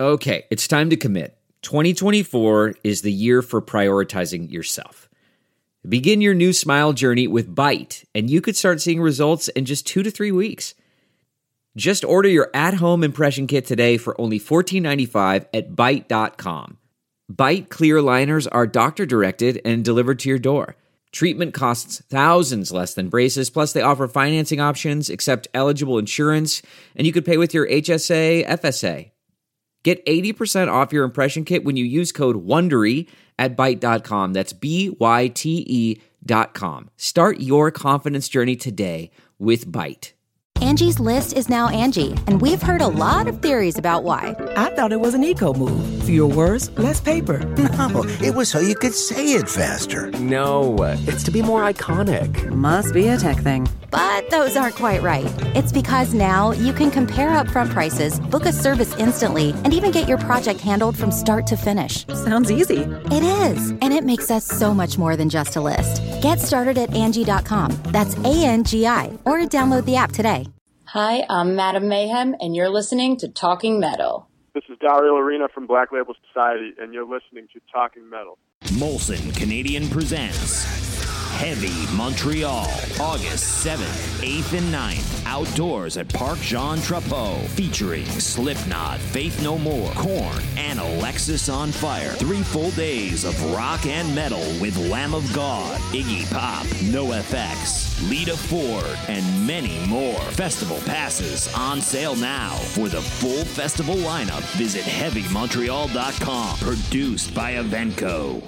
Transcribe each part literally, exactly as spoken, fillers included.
Okay, it's time to commit. twenty twenty-four is the year for prioritizing yourself. Begin your new smile journey with Byte, and you could start seeing results in just two to three weeks. Just order your at-home impression kit today for only fourteen ninety-five at byte dot com. Byte clear aligners are doctor-directed and delivered to your door. Treatment costs thousands less than braces, plus they offer financing options, accept eligible insurance, and you could pay with your H S A, F S A. Get eighty percent off your impression kit when you use code WONDERY at byte dot com. That's B Y T E dot com. Start your confidence journey today with Byte. Angie's List is now Angie, and we've heard a lot of theories about why. I thought it was an eco move. Fewer words, less paper. No, it was so you could say it faster. No, it's to be more iconic. Must be a tech thing. But those aren't quite right. It's because now you can compare upfront prices, book a service instantly, and even get your project handled from start to finish. Sounds easy. It is, and it makes us so much more than just a list. Get started at Angie dot com. That's A N G I, or download the app today. Hi, I'm Madam Mayhem, and you're listening to Talking Metal. This is Dario Arena from Black Label Society, and you're listening to Talking Metal. Molson Canadian presents Heavy Montreal, August seventh, eighth, and ninth, outdoors at Parc Jean Drapeau, featuring Slipknot, Faith No More, Korn, and Alexis on Fire. Three full days of rock and metal with Lamb of God, Iggy Pop, NoFX, Lita Ford, and many more. Festival passes on sale now. For the full festival lineup, visit heavy montreal dot com. Produced by Evenco.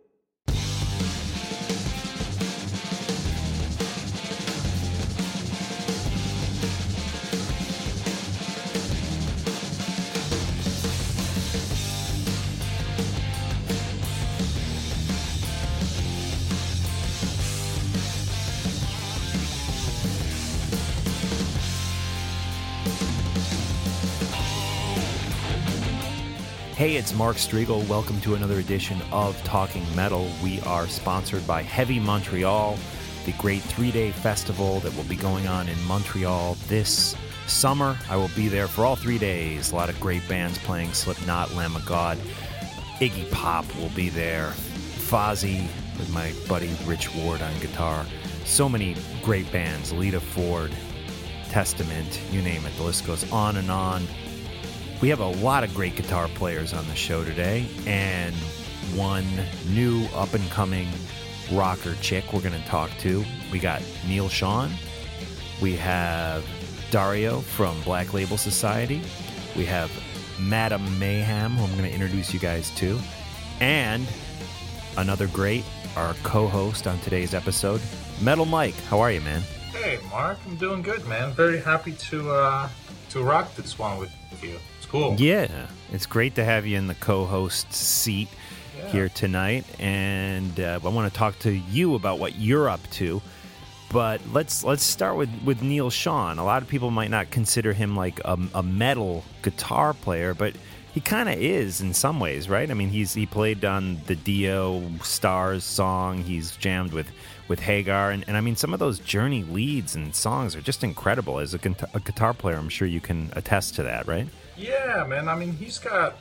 Hey, it's Mark Striegel. Welcome to another edition of Talking Metal. We are sponsored by Heavy Montreal, the great three-day festival that will be going on in Montreal this summer. I will be there for all three days. A lot of great bands playing: Slipknot, Lamb of God, Iggy Pop will be there, Fozzy with my buddy Rich Ward on guitar. So many great bands, Lita Ford, Testament, you name it. The list goes on and on. We have a lot of great guitar players on the show today, and one new up-and-coming rocker chick we're going to talk to. We got Neal Schon. We have Dario from Black Label Society. We have Madam Mayhem, who I'm going to introduce you guys to. And another great, our co-host on today's episode, Metal Mike. How are you, man? Hey, Mark. I'm doing good, man. Very happy to uh, to rock this one with you. Cool. Yeah, it's great to have you in the co-host seat yeah. here tonight, and uh, I want to talk to you about what you're up to. But let's let's start with, with Neal Schon. A lot of people might not consider him like a, a metal guitar player, but he kind of is in some ways, right? I mean, he's he played on the Dio Stars song. He's jammed with, with Hagar, and, and I mean, some of those Journey leads and songs are just incredible. As a, a guitar player, I'm sure you can attest to that, right? Yeah, man. I mean, he's got...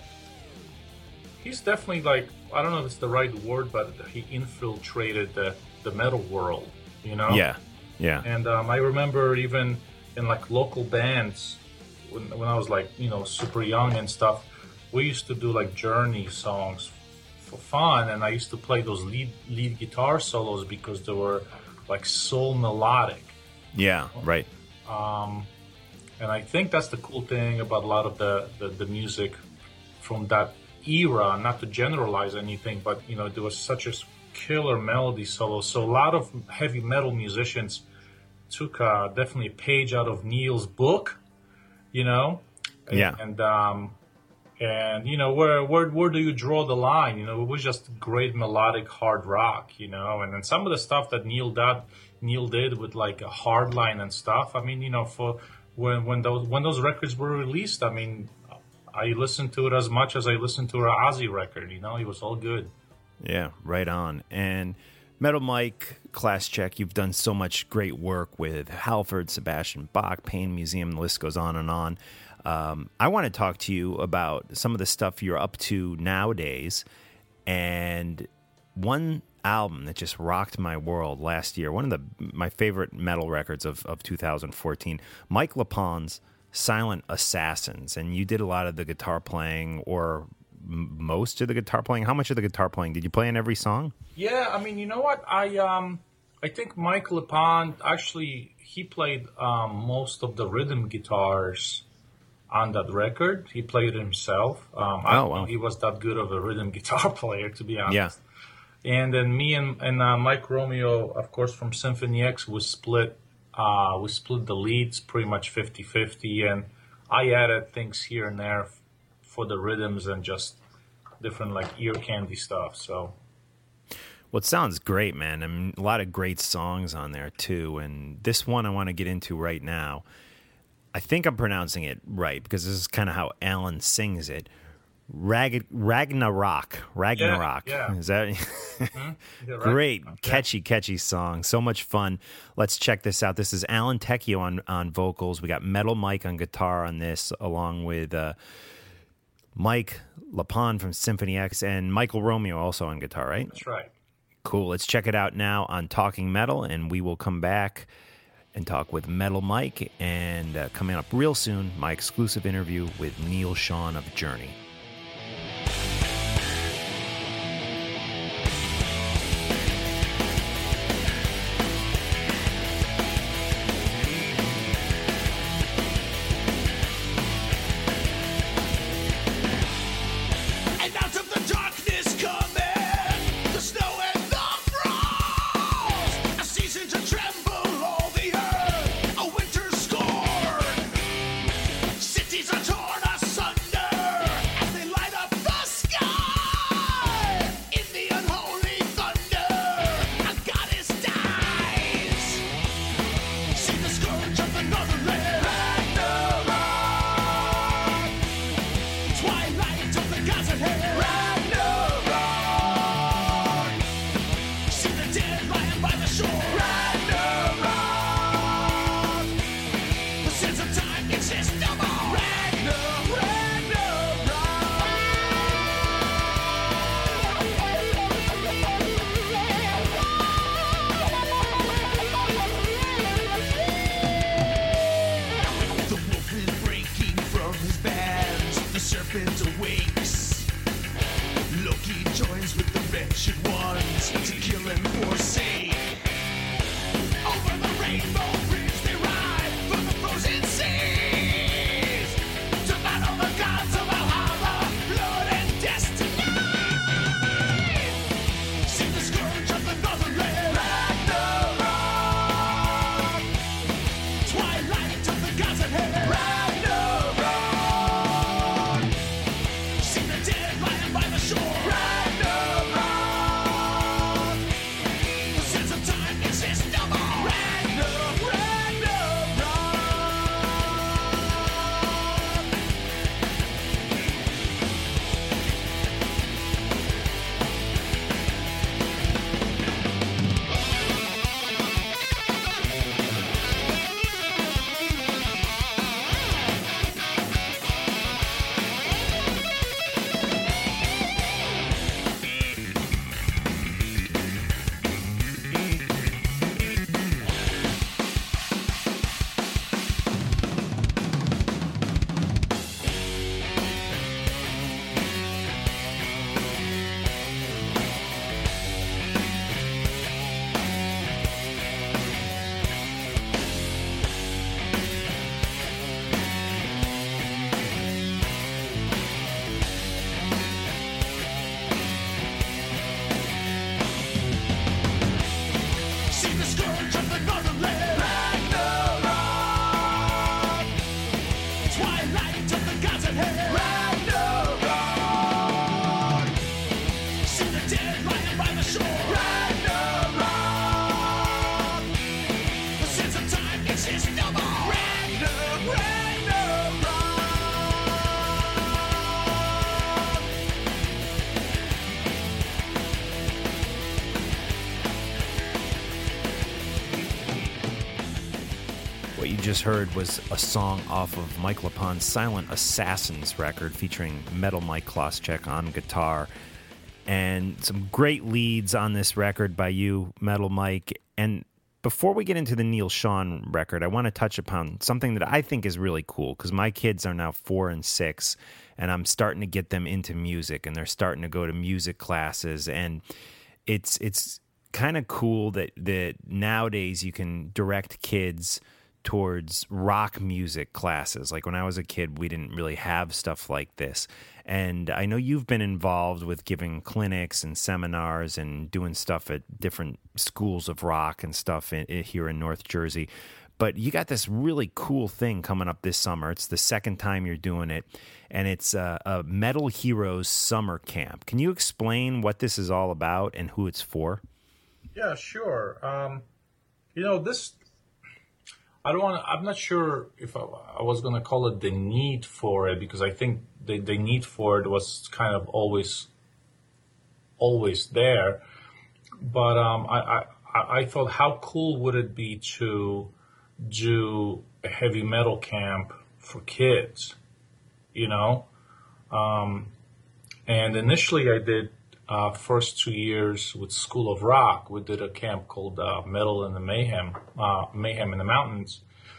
He's definitely like... I don't know if it's the right word, but he infiltrated the, the metal world, you know? Yeah, yeah. And um, I remember even in like local bands, when, when I was like, you know, super young and stuff, we used to do like Journey songs for fun, and I used to play those lead, lead guitar solos because they were like so melodic. Yeah, right. Um... And I think that's the cool thing about a lot of the, the, the music from that era, not to generalize anything, but, you know, there was such a killer melody solo. So a lot of heavy metal musicians took uh, definitely a page out of Neal's book, you know? Yeah. And, um, and you know, where, where where do you draw the line? You know, it was just great melodic hard rock, you know? And then some of the stuff that Neal did, Neal did with, like, a hard line and stuff, I mean, you know, for... When when those when those records were released, I mean, I listened to it as much as I listened to our Ozzy record. You know, it was all good. Yeah, right on. And Metal Mike, Class Check, you've done so much great work with Halford, Sebastian Bach, Pain Museum. The list goes on and on. Um, I want to talk to you about some of the stuff you're up to nowadays, and one album that just rocked my world last year, one of the my favorite metal records of, of two thousand fourteen, Mike LePond's Silent Assassins, and you did a lot of the guitar playing, or m- most of the guitar playing. How much of the guitar playing? Did you play in every song? Yeah, I mean, you know what? I um, I think Mike LePond, actually, he played um, most of the rhythm guitars on that record. He played it himself. Um, I oh, don't wow. know he was that good of a rhythm guitar player, to be honest. Yeah. And then me and, and uh, Mike Romeo, of course, from Symphony X, we split uh, we split the leads pretty much fifty-fifty, and I added things here and there f- for the rhythms and just different like ear candy stuff. So, well, it sounds great, man. I mean, a lot of great songs on there too, and this one I want to get into right now. I think I'm pronouncing it right because this is kind of how Alan sings it. Rag- Ragnarok. Ragnarok. Yeah, yeah. Is that mm-hmm. great, Ragnarok, catchy, catchy song. So much fun. Let's check this out. This is Alan Tecchio on, on vocals. We got Metal Mike on guitar on this, along with uh, Mike LePond from Symphony X and Michael Romeo also on guitar, right? That's right. Cool. Let's check it out now on Talking Metal, and we will come back and talk with Metal Mike. And uh, coming up real soon, my exclusive interview with Neal Schon of Journey. just heard was a song off of Mike LePond's Silent Assassins record featuring Metal Mike Kloschek on guitar. And some great leads on this record by you, Metal Mike. And before we get into the Neal Schon record, I want to touch upon something that I think is really cool, because my kids are now four and six, and I'm starting to get them into music, and they're starting to go to music classes. And it's it's kind of cool that, that nowadays you can direct kids towards rock music classes. Like when I was a kid, we didn't really have stuff like this. And I know you've been involved with giving clinics and seminars and doing stuff at different schools of rock and stuff in, in, here in North Jersey. But you got this really cool thing coming up this summer. It's the second time you're doing it, and it's a, a Metal Heroes Summer Camp. Can you explain what this is all about and who it's for? Yeah, sure. Um, you know, this... I don't want. I'm not sure if I, I was going to call it the need for it, because I think the, the need for it was kind of always, always there. But um, I, I I thought, how cool would it be to do a heavy metal camp for kids, you know? Um, and initially, I did uh, first two years with School of Rock. We did a camp called uh, Metal in the Mayhem, uh, Mayhem in the Mountains.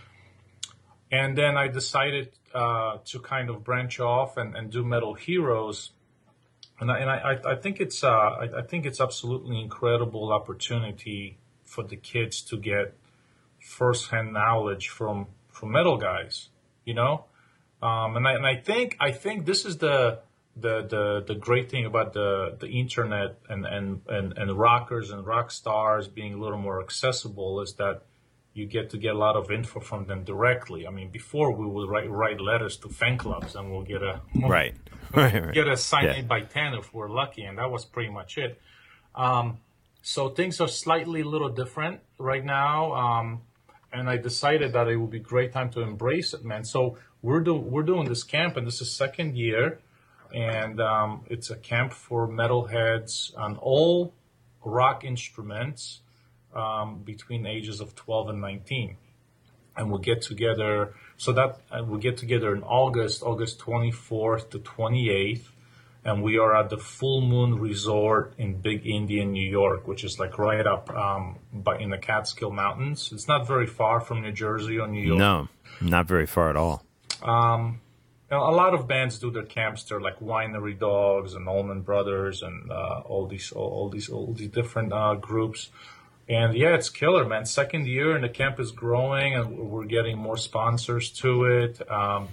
And then I decided uh, to kind of branch off and, and do Metal Heroes. And I, and I, I think it's uh, I, I think it's absolutely incredible opportunity for the kids to get firsthand knowledge from from metal guys, you know. Um, and I and I think I think this is the the the, the great thing about the, the internet and, and, and, and rockers and rock stars being a little more accessible, is that you get to get a lot of info from them directly. I mean, before we would write write letters to fan clubs and we'll get a right, right, right. get a signed yeah. eight by ten if we're lucky, and that was pretty much it. Um, so things are slightly a little different right now, um, and I decided that it would be a great time to embrace it, man. So we're do we're doing this camp, and this is second year. And um, it's a camp for metalheads on all rock instruments um, between ages of twelve and nineteen. And we'll get together, so that uh, we'll get together in August, August twenty-fourth to twenty-eighth. And we are at the Full Moon Resort in Big Indian, New York, which is like right up um, by, in the Catskill Mountains. It's not very far from New Jersey or New York. No, not very far at all. Um, You know, a lot of bands do their camps there, like Winery Dogs and Allman Brothers and uh, all these, all, all these, all these different uh, groups. And yeah, it's killer, man. Second year, and the camp is growing, and we're getting more sponsors to it. Um,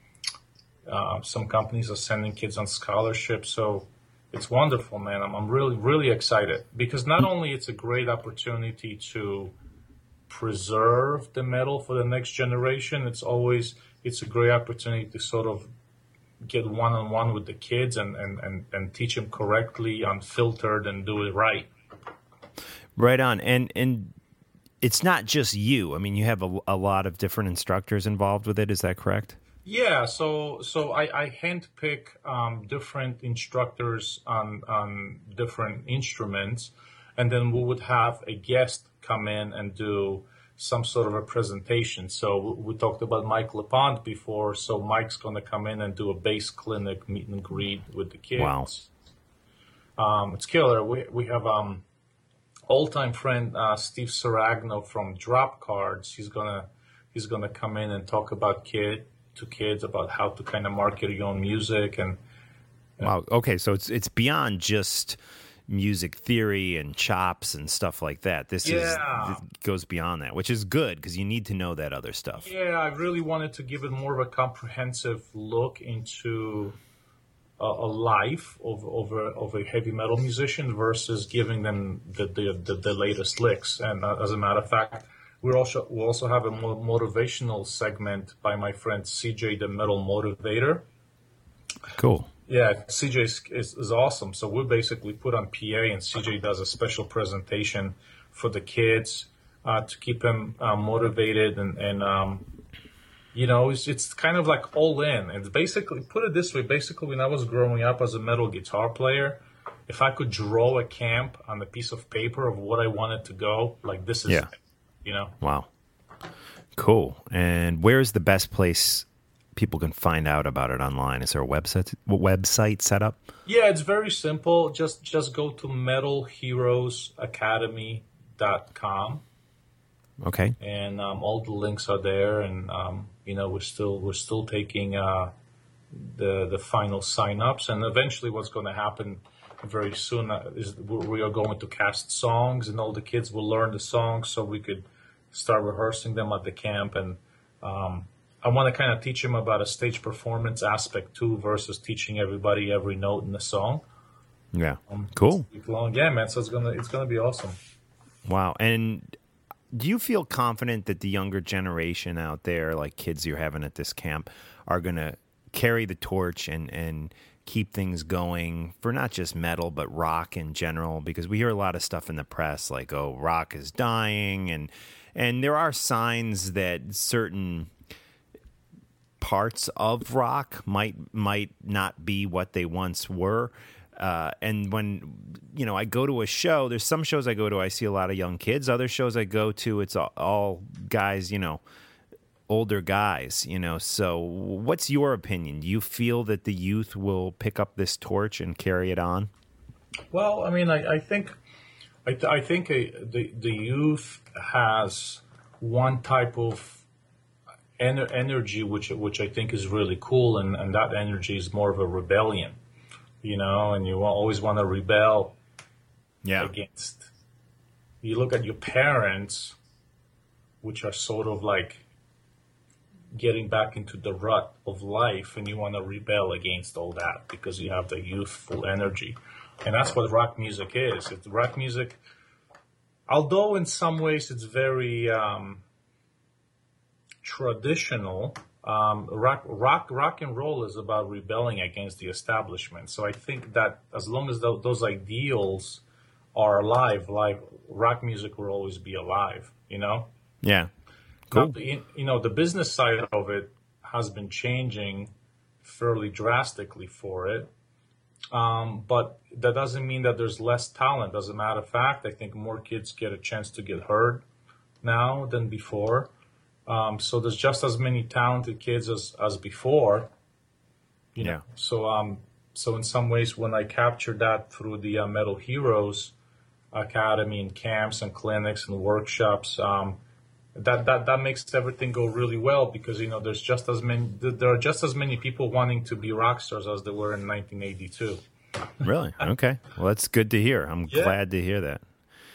uh, some companies are sending kids on scholarships, so it's wonderful, man. I'm, I'm really, really excited, because not only it's a great opportunity to preserve the metal for the next generation, it's always it's a great opportunity to sort of get one-on-one with the kids and, and, and, and teach them correctly, unfiltered, and do it right. Right on. And and it's not just you. I mean, you have a, a lot of different instructors involved with it. Is that correct? Yeah. So so I, I handpick um, different instructors on, on different instruments, and then we would have a guest come in and do some sort of a presentation. So we talked about Mike LePond before. So Mike's going to come in and do a bass clinic meet and greet with the kids. Wow. Um, it's killer. We we have um old-time friend uh, Steve Saragno from Drop Cards. He's gonna he's gonna come in and talk about kid to kids about how to kind of market your own music and. and wow. Okay, so it's it's beyond just music theory and chops and stuff like that. This yeah. is it goes beyond that, which is good, because you need to know that other stuff. Yeah, I really wanted to give it more of a comprehensive look into a, a life of, of, a, of a heavy metal musician versus giving them the the, the, the latest licks. And uh, as a matter of fact, we also we also have a more motivational segment by my friend C J, the Metal Motivator. Cool. Yeah, C J is, is, is awesome. So we basically put on P A, and C J does a special presentation for the kids uh, to keep them uh, motivated. And, and um, you know, it's, it's kind of like all in. It's basically, put it this way, basically when I was growing up as a metal guitar player, if I could draw a camp on a piece of paper of what I wanted to go, like this is yeah. it, you know? Wow. Cool. And where's the best place people can find out about it online? Is there a website website set up? Yeah, it's very simple. Just just go to metal heroes academy dot com. Okay. And um, all the links are there, and um, you know we're still we're still taking uh, the the final sign-ups, and eventually what's going to happen very soon is we are going to cast songs, and all the kids will learn the songs, so we could start rehearsing them at the camp. And um, I want to kind of teach them about a stage performance aspect too, versus teaching everybody every note in the song. Yeah, um, cool. Long, yeah, man. So it's gonna it's gonna be awesome. Wow. And do you feel confident that the younger generation out there, like kids you're having at this camp, are going to carry the torch and, and keep things going for not just metal, but rock in general? Because we hear a lot of stuff in the press like, oh, rock is dying. And, and there are signs that certain parts of rock might might not be what they once were. Uh, and when, you know, I go to a show, there's some shows I go to, I see a lot of young kids. Other shows I go to, it's all, all guys, you know, older guys, you know. So what's your opinion? Do you feel that the youth will pick up this torch and carry it on? Well, I mean, I, I think I, th- I think a, the, the youth has one type of ener- energy, which which I think is really cool, and, and that energy is more of a rebellion. You know, and you always want to rebel yeah. against. You look at your parents, which are sort of like getting back into the rut of life, and you want to rebel against all that because you have the youthful energy. And that's what rock music is. It's rock music, although in some ways it's very um, traditional. Um, rock, rock, rock and roll is about rebelling against the establishment. So I think that as long as th- those ideals are alive, live, rock music will always be alive. You know? Yeah. Cool. Now, you know, the business side of it has been changing fairly drastically for it, um, but that doesn't mean that there's less talent. As a matter of fact, I think more kids get a chance to get heard now than before. Um, so there's just as many talented kids as, as before, you know. Yeah. So um, so in some ways, when I captured that through the uh, Metal Heroes Academy and camps and clinics and workshops, um, that, that that makes everything go really well because you know there's just as many there are just as many people wanting to be rock stars as there were in nineteen eighty-two. Really? Okay. Well, that's good to hear. I'm yeah. glad to hear that.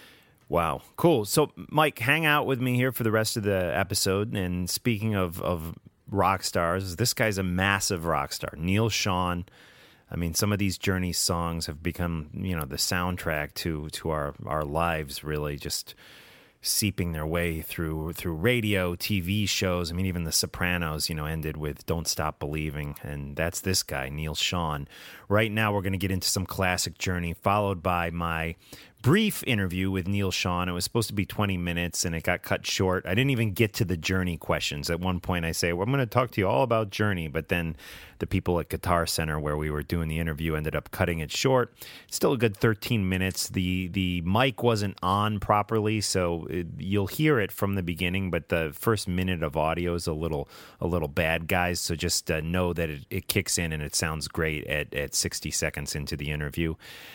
Wow, cool. So, Mike, hang out with me here for the rest of the episode. And speaking of, of rock stars, this guy's a massive rock star. Neal Schon. I mean, some of these Journey songs have become, you know, the soundtrack to to our, our lives, really, just seeping their way through through radio, T V shows. I mean, even The Sopranos, you know, ended with Don't Stop Believing. And that's this guy, Neal Schon. Right now, we're going to get into some classic Journey, followed by my brief interview with Neal Schon. It was supposed to be twenty minutes, and it got cut short. I didn't even get to the Journey questions. At one point, I say, well, I'm going to talk to you all about Journey, but then the people at Guitar Center, where we were doing the interview, ended up cutting it short. Still a good thirteen minutes. The the mic wasn't on properly, so it, you'll hear it from the beginning, but the first minute of audio is a little a little bad, guys, so just uh, know that it, it kicks in and it sounds great at, at sixty seconds into the interview.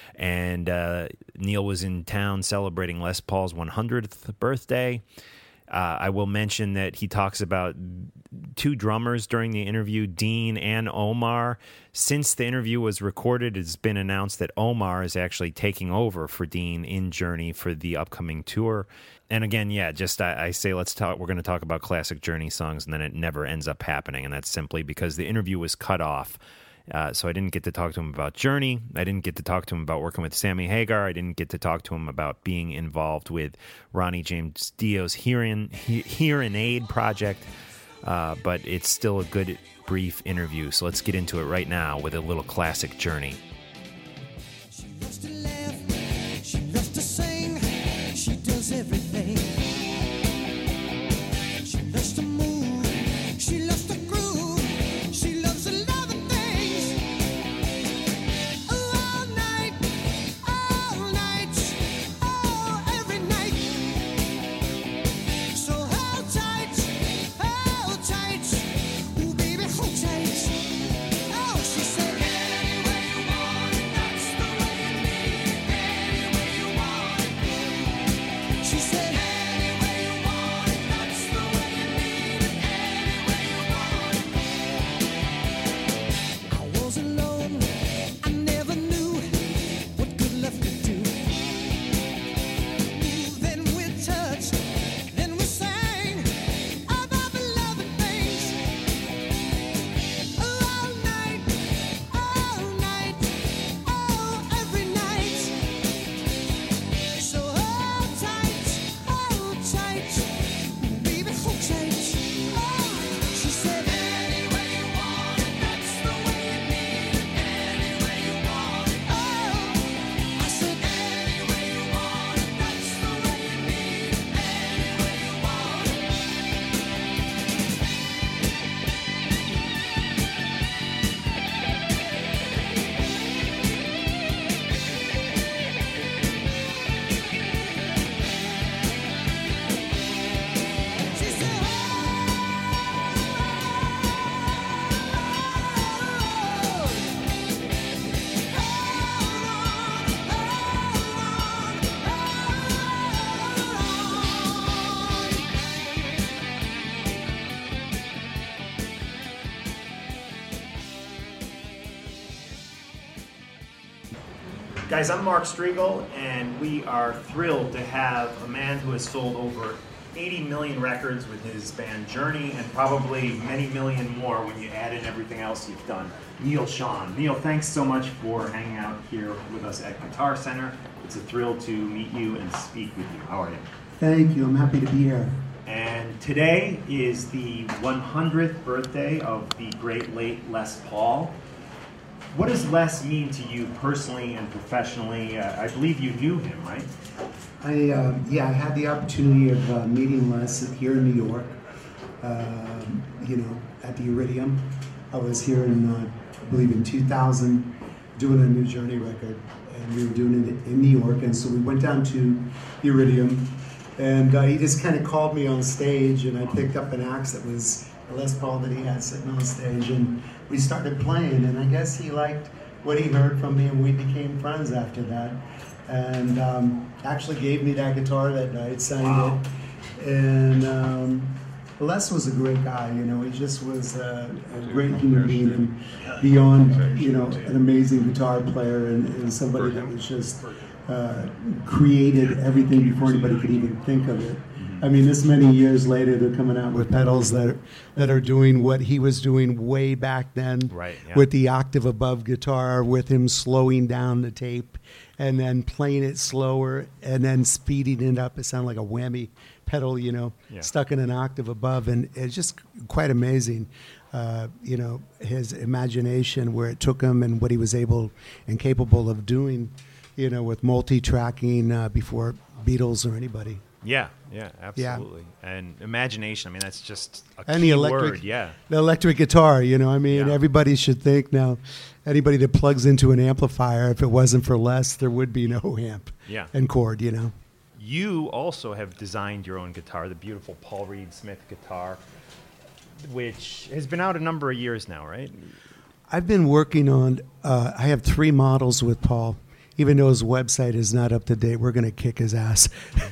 And uh, Neal was in town celebrating Les Paul's one hundredth birthday. Uh, I will mention that he talks about two drummers during the interview, Dean and Omar. Since the interview was recorded, it's been announced that Omar is actually taking over for Dean in Journey for the upcoming tour. And again, yeah, just I, I say let's talk. We're going to talk about classic Journey songs, and then it never ends up happening, and that's simply because the interview was cut off. Uh, so I didn't get to talk to him about Journey. I didn't get to talk to him about working with Sammy Hagar. I didn't get to talk to him about being involved with Ronnie James Dio's Hearing, he, Hearing Aid project. Uh, but it's still a good, brief interview. So let's get into it right now with a little classic Journey. She loves to laugh. She loves to sing. She does everything. She loves to move. She loves to groove. She loves a lot of things. All night, all night, oh, every night. So hold tight, Guys, I'm Mark Striegel, and we are thrilled to have a man who has sold over eighty million records with his band Journey, and probably many million more when you add in everything else you've done. Neal Schon. Neal, thanks so much for hanging out here with us at Guitar Center. It's a thrill to meet you and speak with you. How are you? Thank you. I'm happy to be here. And today is the one hundredth birthday of the great late Les Paul. What does Les mean to you personally and professionally? Uh, I believe you knew him, right? I uh, yeah, I had the opportunity of uh, meeting Les here in New York. Um, you know, at the Iridium. I was here in, uh, I believe, in two thousand, doing a new Journey record, and we were doing it in New York. And so we went down to the Iridium, and uh, he just kind of called me on stage, and I picked up an axe that was a Les Paul that he had sitting on stage, and we started playing, and I guess he liked what he heard from me, and we became friends after that. And um, actually gave me that guitar that night, signed wow. it. And um, Les was a great guy, you know, he just was a, a great human being, and beyond, you know, an amazing guitar player, and, and somebody that was just uh, created everything before anybody could even think of it. I mean, this many years later, they're coming out with pedals that are, that are doing what he was doing way back then, right, yeah. with the octave above guitar, with him slowing down the tape and then playing it slower and then speeding it up. It sounded like a whammy pedal, you know, yeah. stuck in an octave above. And it's just quite amazing, uh, you know, his imagination, where it took him and what he was able and capable of doing, you know, with multi-tracking uh, before Beatles or anybody. Yeah, yeah, absolutely. Yeah. And imagination, I mean, that's just a and key the electric, word, yeah. The electric guitar, you know, I mean, yeah. everybody should think now, anybody that plugs into an amplifier, if it wasn't for Les, there would be no amp yeah. and chord, you know. You also have designed your own guitar, the beautiful Paul Reed Smith guitar, which has been out a number of years now, right? I've been working on, uh, I have three models with Paul. Even though his website is not up to date, we're going to kick his ass.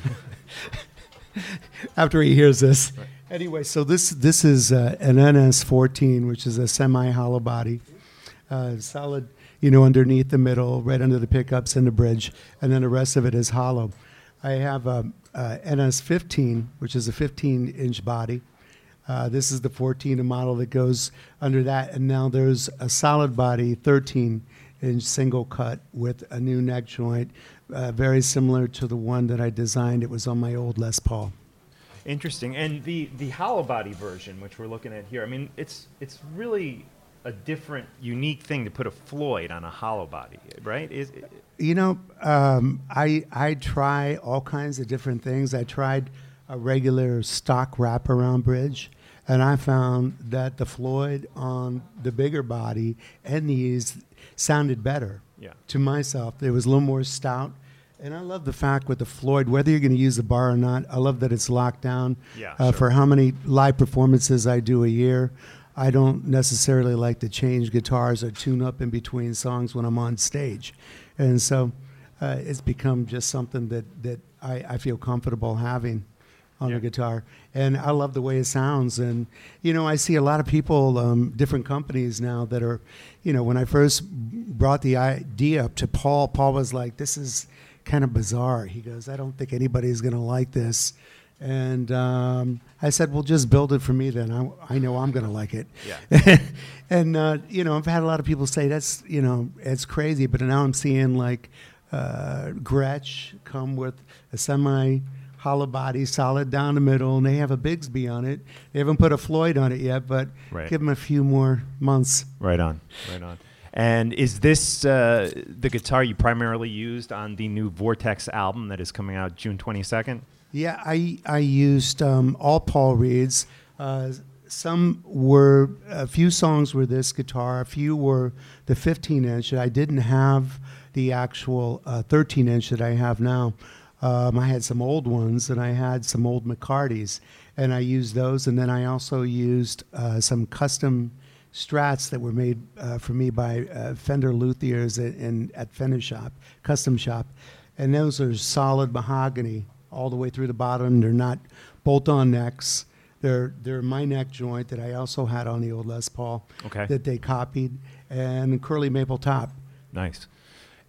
After he hears this. Right. Anyway, so this this is uh, an N S fourteen, which is a semi-hollow body, uh, solid, you know, underneath the middle, right under the pickups and the bridge, and then the rest of it is hollow. I have a, a N S fifteen, which is a fifteen-inch body. Uh, this is the fourteen model that goes under that, and now there's a solid body thirteen-inch single cut with a new neck joint. Uh, very similar to the one that I designed. It was on my old Les Paul. Interesting. And the, the hollow body version, which we're looking at here, I mean, it's it's really a different, unique thing to put a Floyd on a hollow body, right? Is it, you know, um, I I try all kinds of different things. I tried a regular stock wraparound bridge, and I found that the Floyd on the bigger body and these sounded better. Yeah. To myself, it was a little more stout, and I love the fact with the Floyd, whether you're going to use the bar or not, I love that it's locked down. Yeah, uh, sure. For how many live performances I do a year, I don't necessarily like to change guitars or tune up in between songs when I'm on stage, and so uh, it's become just something that that I, I feel comfortable having on yeah. the guitar, and I love the way it sounds. And you know, I see a lot of people, um, different companies now that are, you know, when I first brought the idea up to Paul, Paul was like, "This is kind of bizarre." He goes, "I don't think anybody's going to like this," and um, I said, "Well, just build it for me then. I, I know I'm going to like it." Yeah. And uh, you know, I've had a lot of people say that's, you know, it's crazy, but now I'm seeing like uh, Gretsch come with a semi hollow body, solid down the middle, and they have a Bigsby on it. They haven't put a Floyd on it yet, but right. give them a few more months. Right on, right on. And is this uh, the guitar you primarily used on the new Vortex album that is coming out June twenty-second? Yeah, I I used um, all Paul Reeds. Uh, some were, a few songs were this guitar, a few were the fifteen-inch. I didn't have the actual uh, thirteen-inch that I have now. Um, I had some old ones, and I had some old McCartys, and I used those. And then I also used uh, some custom Strats that were made uh, for me by uh, Fender luthiers in, in, at Fender Shop, Custom Shop. And those are solid mahogany all the way through the bottom. They're not bolt-on necks. They're, they're my neck joint that I also had on the old Les Paul okay. that they copied, and curly maple top. Nice.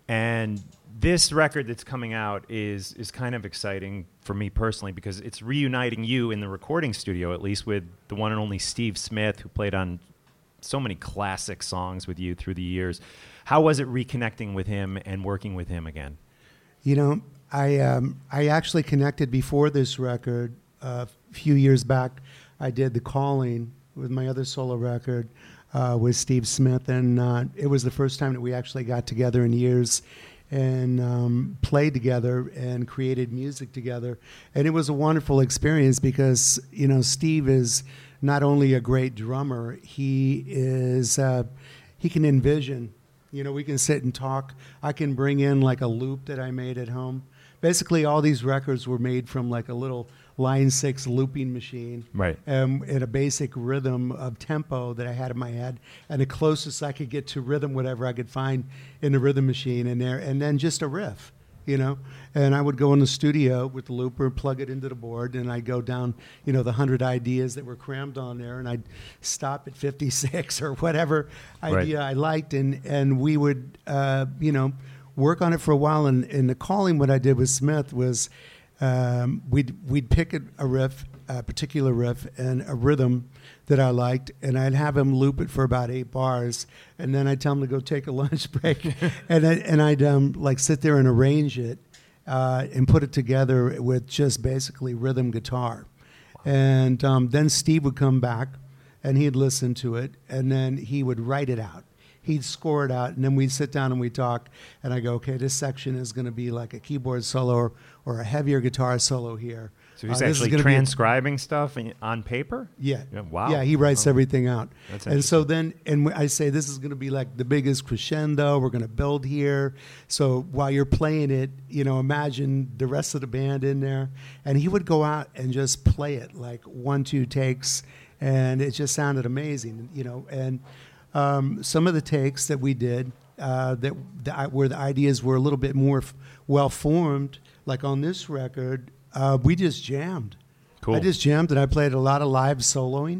And this record that's coming out is is kind of exciting for me personally because it's reuniting you in the recording studio, at least with the one and only Steve Smith, who played on so many classic songs with you through the years. How was it reconnecting with him and working with him again? You know, I um, I actually connected before this record. Uh, a few years back, I did The Calling with my other solo record uh, with Steve Smith, and uh, it was the first time that we actually got together in years and um, played together and created music together. And it was a wonderful experience because, you know, Steve is not only a great drummer, he is, uh, he can envision. You know, we can sit and talk. I can bring in like a loop that I made at home. Basically, all these records were made from like a little Line six looping machine, right? Um, and a basic rhythm of tempo that I had in my head, and the closest I could get to rhythm, whatever I could find in the rhythm machine in there, and then just a riff, you know. And I would go in the studio with the looper, plug it into the board, and I'd go down, you know, the hundred ideas that were crammed on there, and I'd stop at fifty-six or whatever idea right. I liked, and and we would, uh, you know, work on it for a while. And, and the Calling, what I did with Smith was. Um, we'd we'd pick a, a riff, a particular riff, and a rhythm that I liked, and I'd have him loop it for about eight bars, and then I'd tell him to go take a lunch break, and I, and I'd um, like sit there and arrange it uh, and put it together with just basically rhythm guitar, wow. and um, then Steve would come back, and he'd listen to it, and then he would write it out. He'd score it out, and then we'd sit down and we'd talk, and I go, okay, this section is going to be like a keyboard solo or, or a heavier guitar solo here. So he's uh, actually transcribing stuff in, on paper? Yeah. yeah. Wow. Yeah, he writes oh. everything out. That's and so then, and I say, this is going to be like the biggest crescendo. We're going to build here. So while you're playing it, you know, imagine the rest of the band in there. And he would go out and just play it like one, two takes, and it just sounded amazing, you know, and... Um, some of the takes that we did uh, that, that where the ideas were a little bit more f- well formed, like on this record, uh, we just jammed. Cool. I just jammed, and I played a lot of live soloing,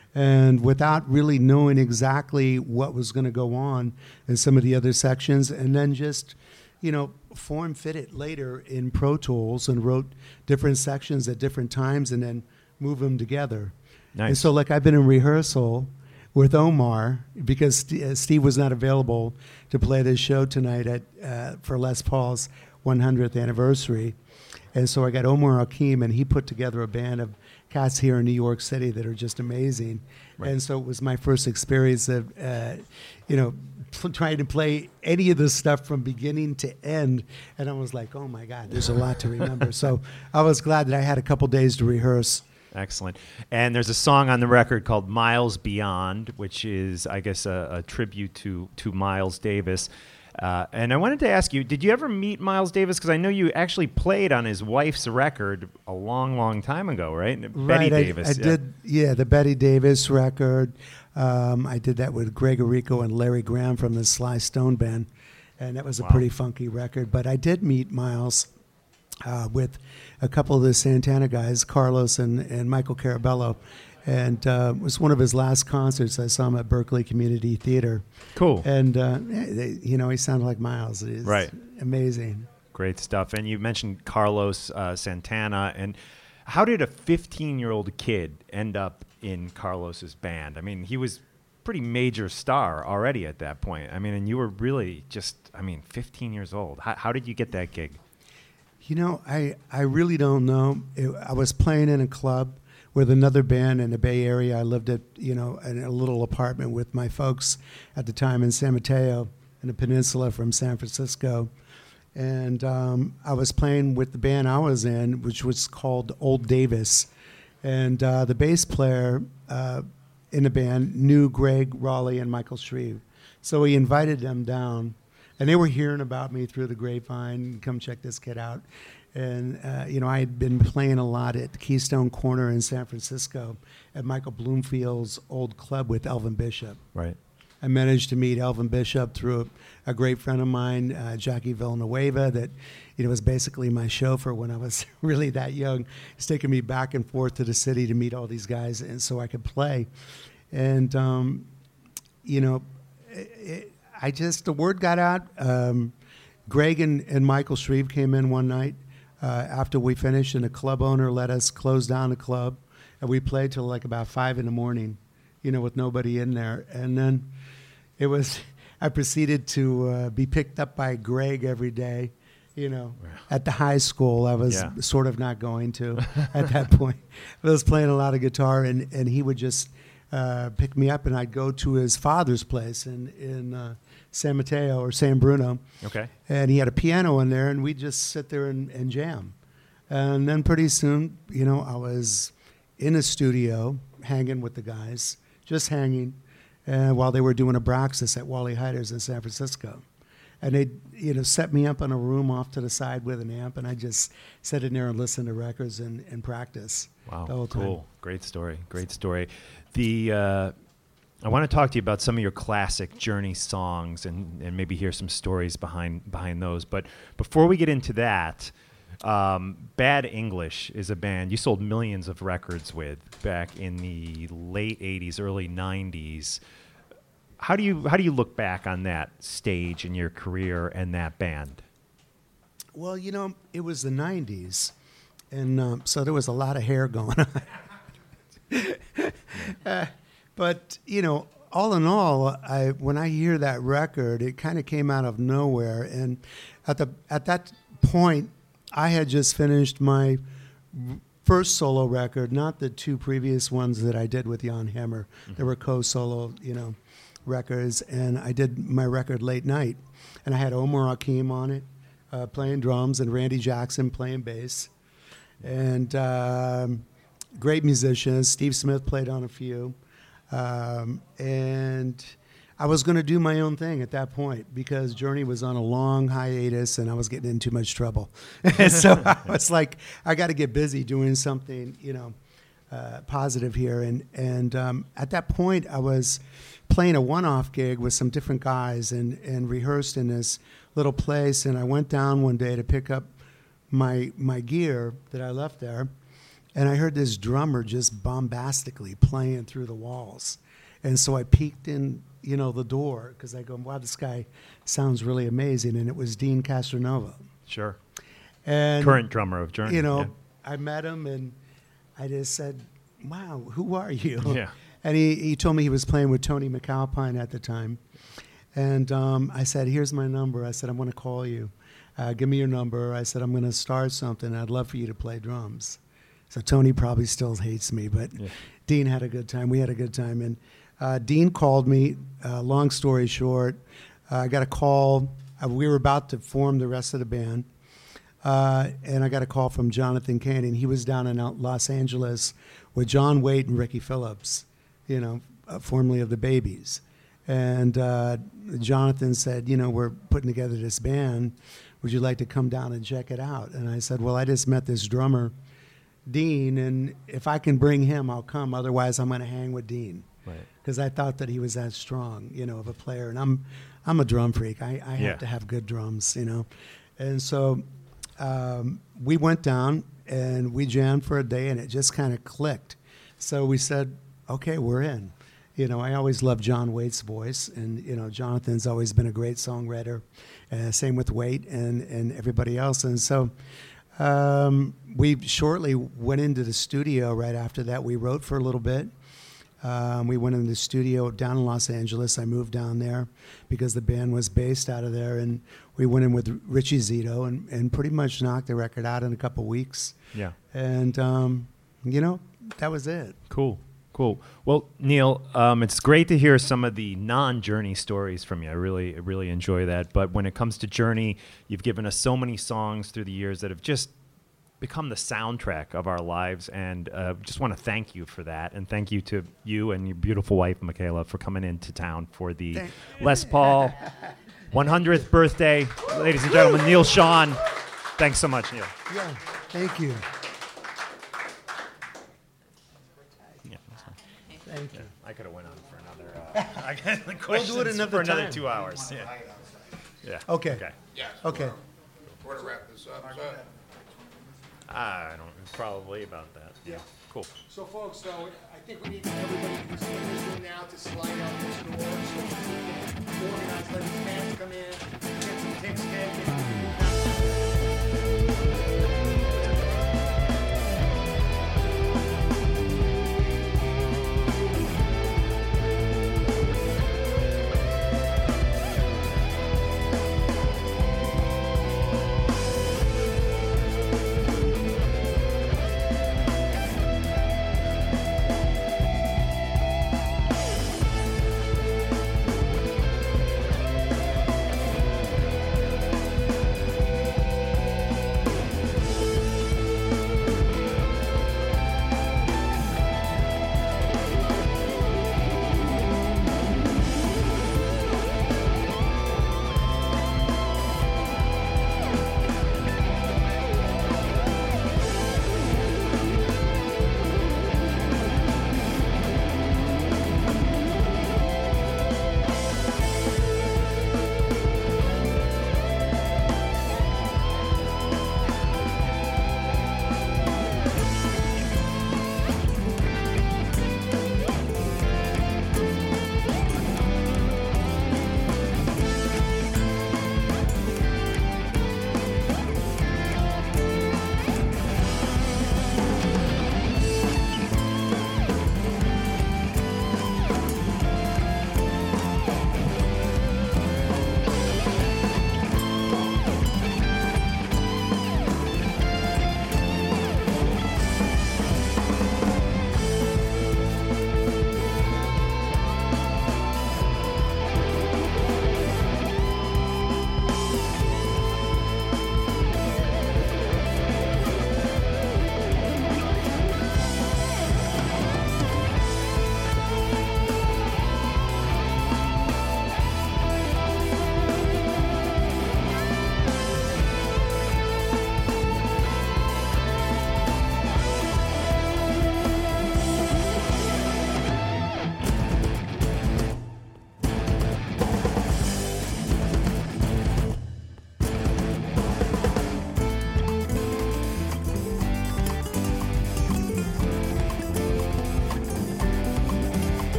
and without really knowing exactly what was going to go on in some of the other sections, and then just, you know, form fit it later in Pro Tools and wrote different sections at different times, and then move them together. Nice. And so, like, I've been in rehearsal with Omar, because St- uh, Steve was not available to play this show tonight at uh, for Les Paul's one hundredth anniversary. And so I got Omar Hakim, and he put together a band of cats here in New York City that are just amazing. Right. And so it was my first experience of, uh, you know, pl- trying to play any of this stuff from beginning to end. And I was like, oh, my God, there's a lot to remember. So I was glad that I had a couple days to rehearse. Excellent. And there's a song on the record called Miles Beyond, which is, I guess, a, a tribute to, to Miles Davis. Uh, and I wanted to ask you, did you ever meet Miles Davis? Because I know you actually played on his wife's record a long, long time ago, right? Right, Betty I, Davis. I yeah. did, yeah, the Betty Davis record. Um, I did that with Greg Rico and Larry Graham from the Sly Stone Band, and that was a wow. pretty funky record. But I did meet Miles uh, with a couple of the Santana guys, Carlos and, and Michael Carabello. And uh, it was one of his last concerts. I saw him at Berkeley Community Theater. Cool. And, uh, they, you know, he sounded like Miles. It's right. amazing. Great stuff. And you mentioned Carlos uh, Santana. And how did a fifteen-year-old kid end up in Carlos's band? I mean, he was pretty major star already at that point. I mean, and you were really just, I mean, fifteen years old. How, how did you get that gig? You know, I, I really don't know. It, I was playing in a club with another band in the Bay Area. I lived at, you know, in a little apartment with my folks at the time in San Mateo, in the peninsula from San Francisco. And um, I was playing with the band I was in, which was called Old Davis. And uh, the bass player uh, in the band knew Greg Raleigh and Michael Shreve. So he invited them down. And they were hearing about me through the grapevine, come check this kid out. And, uh, you know, I had been playing a lot at the Keystone Corner in San Francisco at Michael Bloomfield's old club with Elvin Bishop. Right. I managed to meet Elvin Bishop through a, a great friend of mine, uh, Jackie Villanueva, that, you know, was basically my chauffeur when I was really that young. He's taking me back and forth to the city to meet all these guys and so I could play. And, um, you know, it, it, I just, the word got out. Um, Greg and, and Michael Shreve came in one night uh, after we finished, and the club owner let us close down the club, and we played till like about five in the morning, you know, with nobody in there. And then it was, I proceeded to uh, be picked up by Greg every day, you know, at the high school. I was Yeah. sort of not going to at that point. I was playing a lot of guitar, and, and he would just uh, pick me up, and I'd go to his father's place in, in uh, San Mateo or San Bruno. Okay. And he had a piano in there, and we'd just sit there and, and jam. And then pretty soon, you know, I was in a studio hanging with the guys, just hanging, uh, while they were doing a Abraxas at Wally Heider's in San Francisco. And they, you know, set me up in a room off to the side with an amp, and I just sit in there and listen to records and, and practice. Wow, the whole time. cool. Great story. Great story. The uh, I want to talk to you about some of your classic Journey songs and, and maybe hear some stories behind behind those. But before we get into that, um, Bad English is a band you sold millions of records with back in the late eighties, early nineties. How do you how do you look back on that stage in your career and that band? Well, you know, it was the nineties, and um, so there was a lot of hair going on. uh, but, you know, all in all, I when I hear that record, it kind of came out of nowhere. And at the at that point, I had just finished my first solo record, not the two previous ones that I did with Jan Hammer. Mm-hmm. They were co-solo, you know, records, and I did my record Late Night, and I had Omar Hakim on it, uh, playing drums, and Randy Jackson playing bass, and um, great musicians. Steve Smith played on a few, um, and I was going to do my own thing at that point because Journey was on a long hiatus, and I was getting in too much trouble. So I was like, I got to get busy doing something, you know, uh, positive here, and and um, at that point I was playing a one-off gig with some different guys and, and rehearsed in this little place. And I went down one day to pick up my my gear that I left there, and I heard this drummer just bombastically playing through the walls. And so I peeked in, you know, the door because I go, wow, this guy sounds really amazing. And it was Dean Castronova. Sure. And current drummer of Journey. You know, yeah. I met him, and I just said, wow, who are you? Yeah. And he, he told me he was playing with Tony McAlpine at the time. And um, I said, here's my number. I said, I'm going to call you. Uh, give me your number. I said, I'm going to start something. I'd love for you to play drums. So Tony probably still hates me, but yeah. Dean had a good time. We had a good time. And uh, Dean called me. Uh, long story short, uh, I got a call. Uh, we were about to form the rest of the band. Uh, and I got a call from Jonathan Canning. He was down in Los Angeles with John Waite and Ricky Phillips, you know, uh, formerly of the Babies. And uh, Jonathan said, you know, we're putting together this band. Would you like to come down and check it out? And I said, well, I just met this drummer, Dean, and if I can bring him, I'll come. Otherwise, I'm going to hang with Dean. Because right. I thought that he was that strong, you know, of a player. And I'm I'm a drum freak. I, I yeah. have to have good drums, you know. And so um, we went down, and we jammed for a day, and it just kind of clicked. So we said, okay, we're in. You know, I always loved John Waite's voice, and, you know, Jonathan's always been a great songwriter. Uh, same with Waite and, and everybody else. And so um, we shortly went into the studio right after that. We wrote for a little bit. Um, we went into the studio down in Los Angeles. I moved down there because the band was based out of there. And we went in with Richie Zito and, and pretty much knocked the record out in a couple weeks. Yeah. And, um, you know, that was it. Cool. Cool. Well, Neil, um, it's great to hear some of the non-Journey stories from you. I really, really enjoy that. But when it comes to Journey, you've given us so many songs through the years that have just become the soundtrack of our lives, and uh, just want to thank you for that. And thank you to you and your beautiful wife, Michaela, for coming into town for the thank Les Paul one hundredth birthday. Ladies and gentlemen, Neil Schon. Thanks so much, Neil. Yeah, thank you. Thank you. I could have went on for another. Uh, I got the questions we'll do it another for another time. two hours. Yeah. Yeah. Okay. Okay. Yeah. Okay. We're to wrap this up. So. I don't. Probably about that. Yeah. Cool. So, folks, so I think we need everybody to stay in this room now to slide out this door. So, organize, let these fans come in, get some kicks, get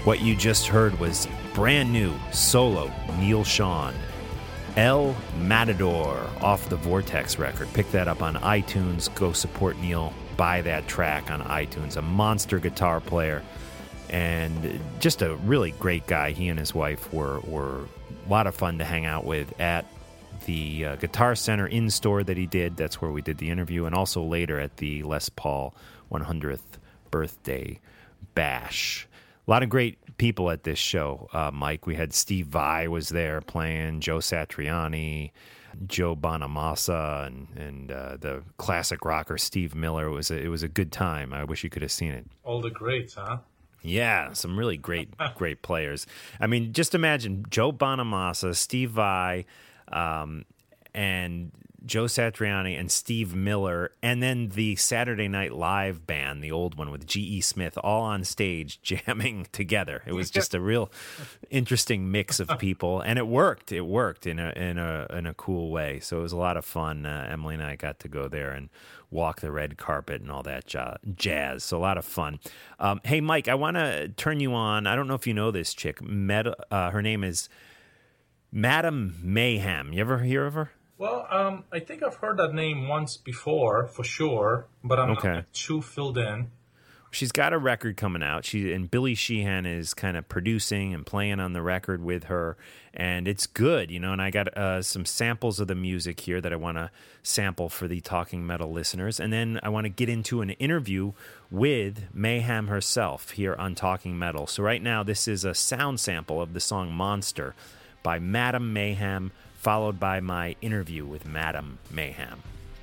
What you just heard was brand new solo Neil Sean, El Matador, off the Vortex record. Pick that up on iTunes. Go support Neil. Buy that track on iTunes. A monster guitar player and just a really great guy. He and his wife were, were a lot of fun to hang out with at the uh, Guitar Center in-store that he did. That's where we did the interview, and also later at the Les Paul one hundredth birthday bash. A lot of great people at this show, uh, Mike. We had Steve Vai was there playing, Joe Satriani, Joe Bonamassa, and and uh, the classic rocker Steve Miller. It was a, it was a good time. I wish you could have seen it. All the greats, huh? Yeah, some really great great players. I mean, just imagine Joe Bonamassa, Steve Vai, um, and Joe Satriani and Steve Miller, and then the Saturday Night Live band, the old one with G E. Smith, all on stage jamming together. It was just a real interesting mix of people, and it worked. It worked in a in a in a cool way. So it was a lot of fun. Uh, Emily and I got to go there and walk the red carpet and all that jazz. So a lot of fun. Um, hey, Mike, I want to turn you on. I don't know if you know this chick. Med- uh, her name is Madame Mayhem. You ever hear of her? Well, um, I think I've heard that name once before, for sure, but I'm okay. not too filled in. She's got a record coming out. She and Billy Sheehan is kind of producing and playing on the record with her, and it's good, you know. And I got uh, some samples of the music here that I want to sample for the Talking Metal listeners, and then I want to get into an interview with Mayhem herself here on Talking Metal. So right now, this is a sound sample of the song "Monster" by Madame Mayhem, followed by my interview with Madame Mayhem.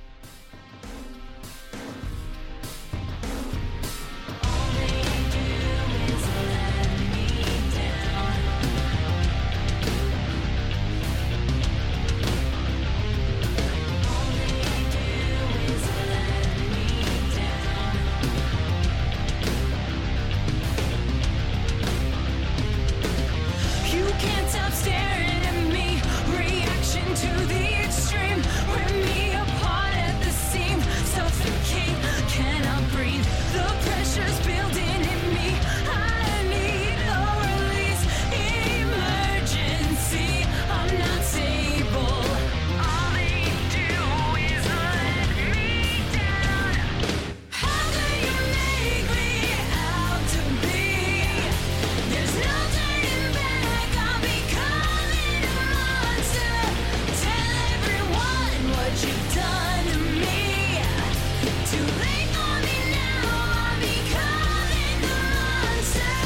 To the extreme, rip me apart at the seam. Suffocate, cannot breathe. The pressure's building in me. I need a release. Emergency, I'm not stable. All they do is let me down. How do you make me out to be? There's no turning back. I'm becoming a monster. Tell everyone what you've done to me. Too late for me now. I'm becoming the monster.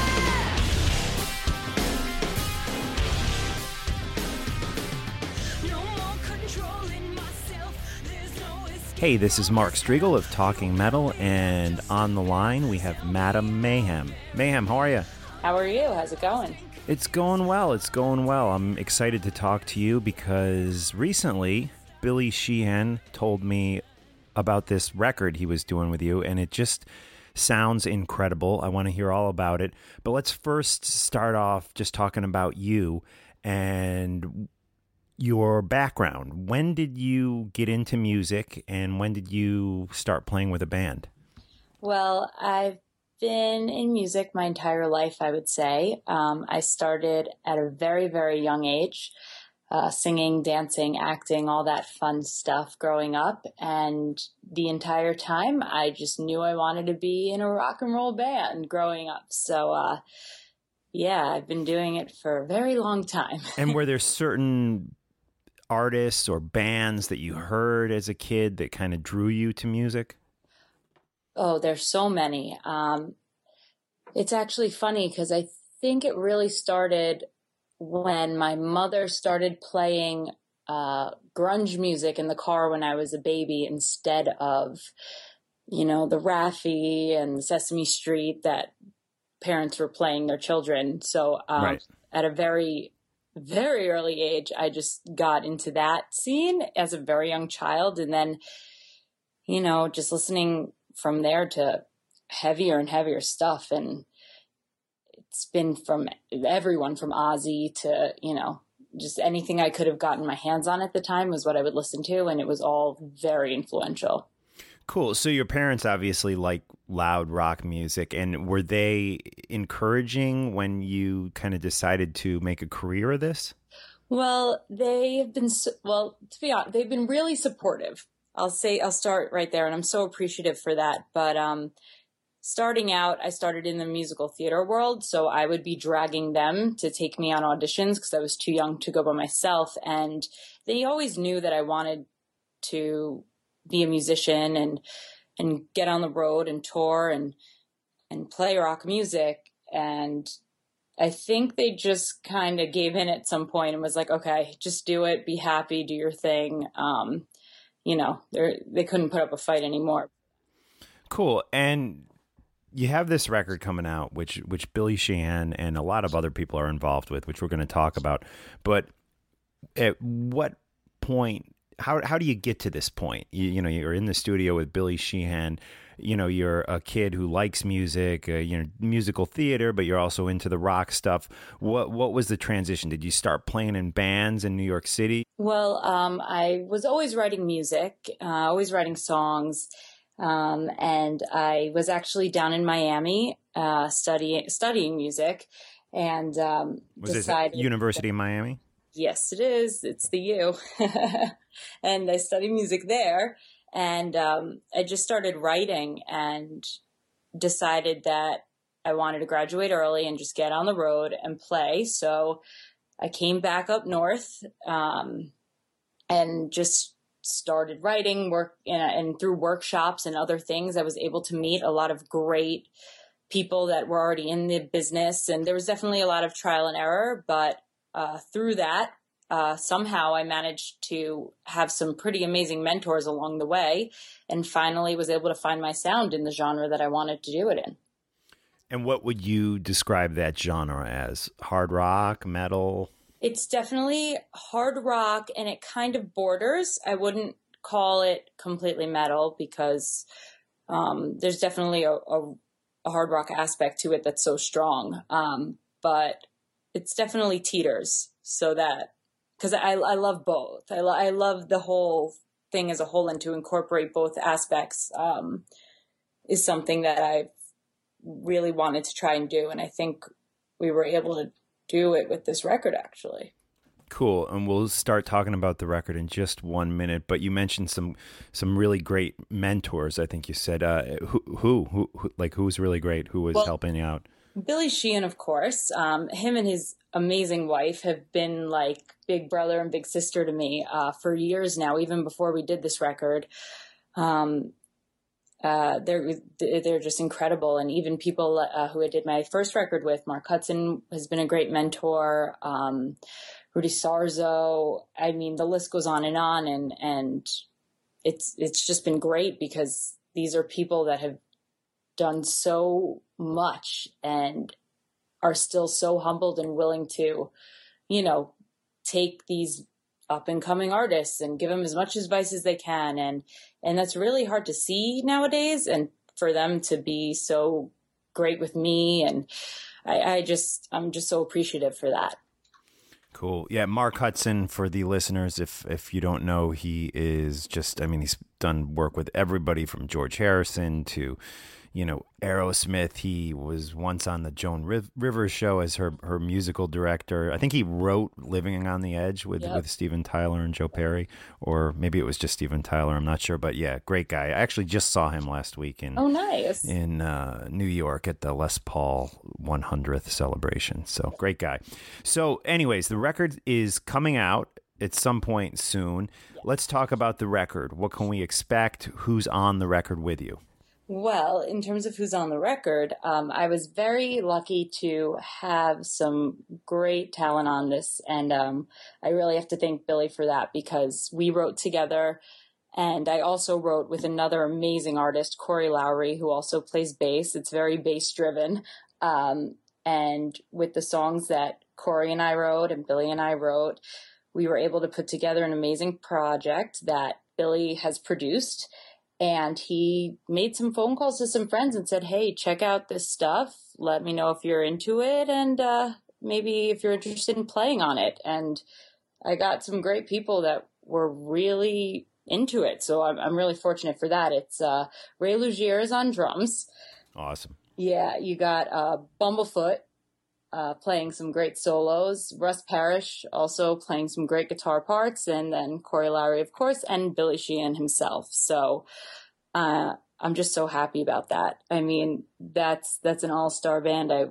No more controlling myself. There's no escape. Hey, this is Mark Striegel of Talking Metal, and on the line we have Madame Mayhem. Mayhem, how are you? How are you? How's it going? It's going well. It's going well. I'm excited to talk to you because recently Billy Sheehan told me about this record he was doing with you, and it just sounds incredible. I want to hear all about it. But let's first start off just talking about you and your background. When did you get into music, and when did you start playing with a band? Well, I've been in music my entire life, I would say. Um, I started at a very, very young age, uh, singing, dancing, acting, all that fun stuff growing up. And the entire time, I just knew I wanted to be in a rock and roll band growing up. So, uh, yeah, I've been doing it for a very long time. And were there certain artists or bands that you heard as a kid that kind of drew you to music? Oh, there's so many. Um, it's actually funny because I think it really started when my mother started playing uh, grunge music in the car when I was a baby instead of, you know, the Raffi and Sesame Street that parents were playing their children. So um, Right. at a very, very early age, I just got into that scene as a very young child. And then, you know, just listening from there to heavier and heavier stuff. And it's been from everyone from Ozzy to, you know, just anything I could have gotten my hands on at the time was what I would listen to. And it was all very influential. Cool. So your parents obviously like loud rock music, and were they encouraging when you kind of decided to make a career of this? Well, they have been, su- well, to be honest, they've been really supportive. I'll say, I'll start right there, and I'm so appreciative for that. But um, starting out, I started in the musical theater world, so I would be dragging them to take me on auditions because I was too young to go by myself. And they always knew that I wanted to be a musician and and get on the road and tour and and play rock music. And I think they just kind of gave in at some point and was like, okay, just do it, be happy, do your thing. Um, you know, they they couldn't put up a fight anymore. Cool. And you have this record coming out, which which Billy Sheehan and a lot of other people are involved with, which we're going to talk about. But at what point, how how do you get to this point? You, you know, you're in the studio with Billy Sheehan. You know, you're a kid who likes music, uh, you know, musical theater, but you're also into the rock stuff. What what was the transition? Did you start playing in bands in New York City? Well, um, I was always writing music, uh, always writing songs. Um, and I was actually down in Miami, uh, studying, studying music and, um, Was decided, this at University of Miami? Yes, it is. It's the U. And I studied music there, and, um, I just started writing and decided that I wanted to graduate early and just get on the road and play. So I came back up north, um, and just started writing work and, and through workshops and other things, I was able to meet a lot of great people that were already in the business. And there was definitely a lot of trial and error, but, uh, through that, uh, somehow I managed to have some pretty amazing mentors along the way and finally was able to find my sound in the genre that I wanted to do it in. And what would you describe that genre as? Hard rock, metal? It's definitely hard rock, and it kind of borders. I wouldn't call it completely metal because um, there's definitely a, a, a hard rock aspect to it that's so strong. Um, but it's definitely teeters, so that because I, I love both. I, lo- I love the whole thing as a whole, and to incorporate both aspects um, is something that I've really wanted to try and do, and I think we were able to do it with this record, actually. Cool. And we'll start talking about the record in just one minute, but you mentioned some some really great mentors. I think you said uh who who, who, who like who was really great, who was Well, helping you out? Billy Sheehan, of course. Um, him and his amazing wife have been like big brother and big sister to me uh, for years now, even before we did this record. Um, uh, they're they're just incredible, and even people uh, who I did my first record with, Mark Hudson, has been a great mentor. Um, Rudy Sarzo. I mean, the list goes on and on, and and it's it's just been great because these are people that have done so much and are still so humbled and willing to, you know, take these up and coming artists and give them as much advice as they can. And, and that's really hard to see nowadays. And for them to be so great with me. And I, I just, I'm just so appreciative for that. Cool. Yeah, Mark Hudson, for the listeners, if if you don't know, he is just, I mean, he's done work with everybody from George Harrison to, you know, Aerosmith. He was once on the Joan Riv- Rivers show as her, her musical director. I think he wrote Living on the Edge with, Yep. with Steven Tyler and Joe Perry, or maybe it was just Steven Tyler. I'm not sure, but yeah, great guy. I actually just saw him last week in, Oh, nice. in uh, New York at the Les Paul one hundredth celebration. So great guy. So anyways, the record is coming out at some point soon. Let's talk about the record. What can we expect? Who's on the record with you? Well, in terms of who's on the record, um, I was very lucky to have some great talent on this. And um, I really have to thank Billy for that because we wrote together. And I also wrote with another amazing artist, Corey Lowry, who also plays bass. It's very bass driven. Um, and with the songs that Corey and I wrote and Billy and I wrote, we were able to put together an amazing project that Billy has produced. And he made some phone calls to some friends and said, hey, check out this stuff. Let me know if you're into it. And uh, maybe if you're interested in playing on it. And I got some great people that were really, into it. So I'm, I'm really fortunate for that. It's uh, Ray Lugier is on drums. Awesome. Yeah, you got uh, Bumblefoot uh, playing some great solos, Russ Parrish also playing some great guitar parts, and then Corey Lowry, of course, and Billy Sheehan himself. So uh, I'm just so happy about that. I mean, that's that's an all-star band I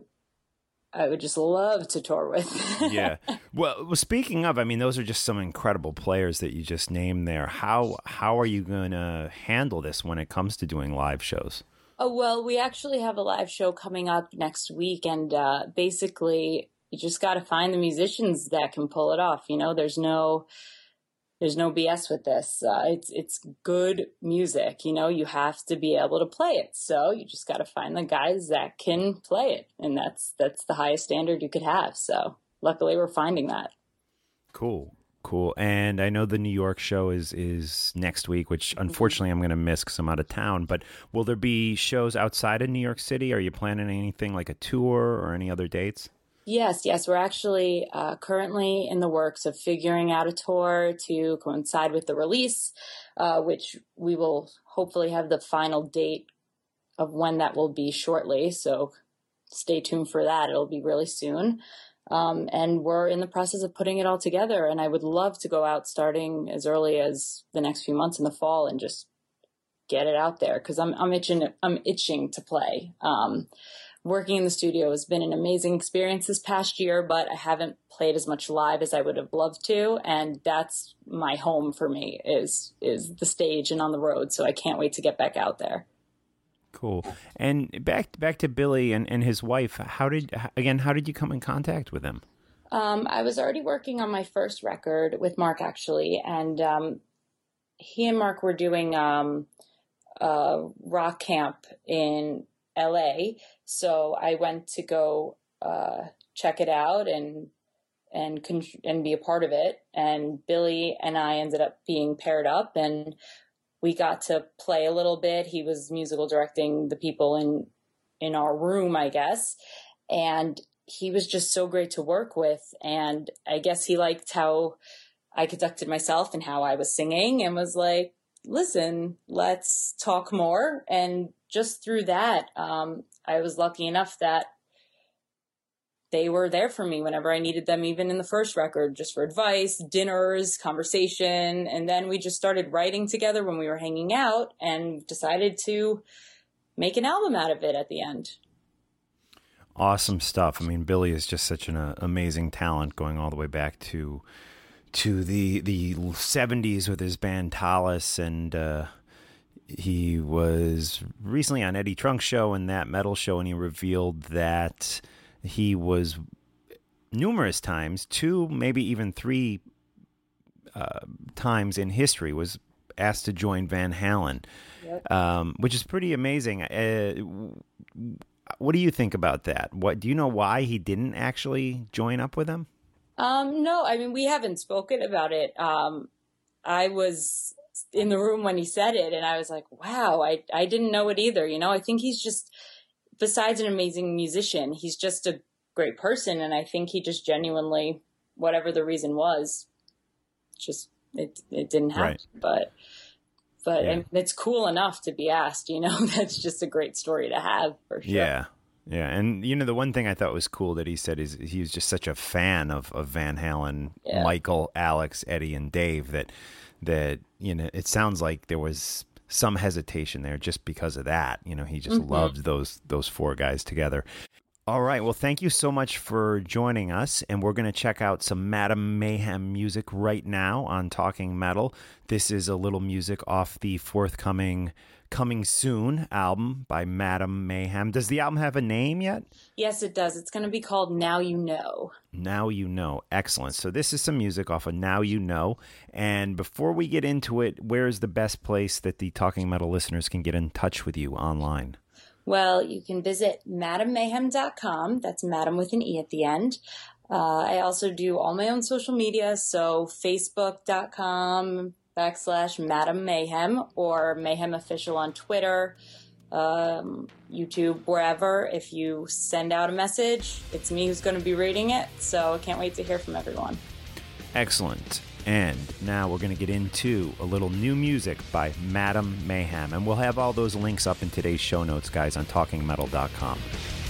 I would just love to tour with. Yeah. Well, well, speaking of, I mean, those are just some incredible players that you just named there. How how are you going to handle this when it comes to doing live shows? Oh, well, we actually have a live show coming up next week, and uh, basically you just got to find the musicians that can pull it off. You know, there's no, there's no B S with this. Uh, it's, it's good music. You know, you have to be able to play it. So you just got to find the guys that can play it. And that's, that's the highest standard you could have. So luckily we're finding that. Cool. Cool. And I know the New York show is, is next week, which unfortunately I'm going to miss because I'm out of town. But will there be shows outside of New York City? Are you planning anything like a tour or any other dates? Yes, yes. We're actually uh, currently in the works of figuring out a tour to coincide with the release, uh, which we will hopefully have the final date of when that will be shortly. So stay tuned for that. It'll be really soon. Um, and we're in the process of putting it all together. And I would love to go out starting as early as the next few months in the fall and just get it out there because I'm I'm itching I'm itching to play. Um, working in the studio has been an amazing experience this past year, but I haven't played as much live as I would have loved to, and that's my home for me is is the stage and on the road. So I can't wait to get back out there. Cool. And back back to Billy and, and his wife. How did again? How did you come in contact with them? Um, I was already working on my first record with Mark actually, and um, he and Mark were doing um, a rock camp in L A. So I went to go uh, check it out and and con- and be a part of it. And Billy and I ended up being paired up, and we got to play a little bit. He was musical directing the people in in our room, I guess. And he was just so great to work with. And I guess he liked how I conducted myself and how I was singing and was like, listen, let's talk more. And just through that, um, I was lucky enough that they were there for me whenever I needed them, even in the first record, just for advice, dinners, conversation. And then we just started writing together when we were hanging out and decided to make an album out of it at the end. Awesome stuff. I mean, Billy is just such an uh, amazing talent going all the way back to to the the seventies with his band Tallis, and uh, he was recently on Eddie Trunk's show and That Metal Show, and he revealed that he was numerous times, two, maybe even three uh, times in history, was asked to join Van Halen, yep. um, which is pretty amazing. Uh, what do you think about that? What do you know why he didn't actually join up with them? Um, no, I mean, we haven't spoken about it. Um, I was in the room when he said it, and I was like, wow, I, I didn't know it either. You know, I think he's just, besides an amazing musician, he's just a great person. And I think he just genuinely, whatever the reason was, just, it, it didn't happen. Right. But, but yeah. It's cool enough to be asked, you know, that's just a great story to have for sure. Yeah. Yeah. And, you know, the one thing I thought was cool that he said is he was just such a fan of, of Van Halen, yeah. Michael, Alex, Eddie, and Dave that, that, you know, it sounds like there was some hesitation there just because of that. You know, he just mm-hmm. loved those those four guys together. All right. Well, thank you so much for joining us. And we're going to check out some Madam Mayhem music right now on Talking Metal. This is a little music off the forthcoming Coming Soon album by Madam Mayhem. Does the album have a name yet? Yes, it does. It's going to be called Now You Know. Now You Know. Excellent. So this is some music off of Now You Know. And before we get into it, where is the best place that the Talking Metal listeners can get in touch with you online? Well, you can visit madam mayhem dot com. That's Madam with an E at the end. Uh, I also do all my own social media, so facebook dot com backslash Madam Mayhem or Mayhem Official on Twitter, um, YouTube, wherever. If you send out a message, it's me who's going to be reading it, so I can't wait to hear from everyone. Excellent. And now we're going to get into a little new music by Madam Mayhem. And we'll have all those links up in today's show notes, guys, on talking metal dot com.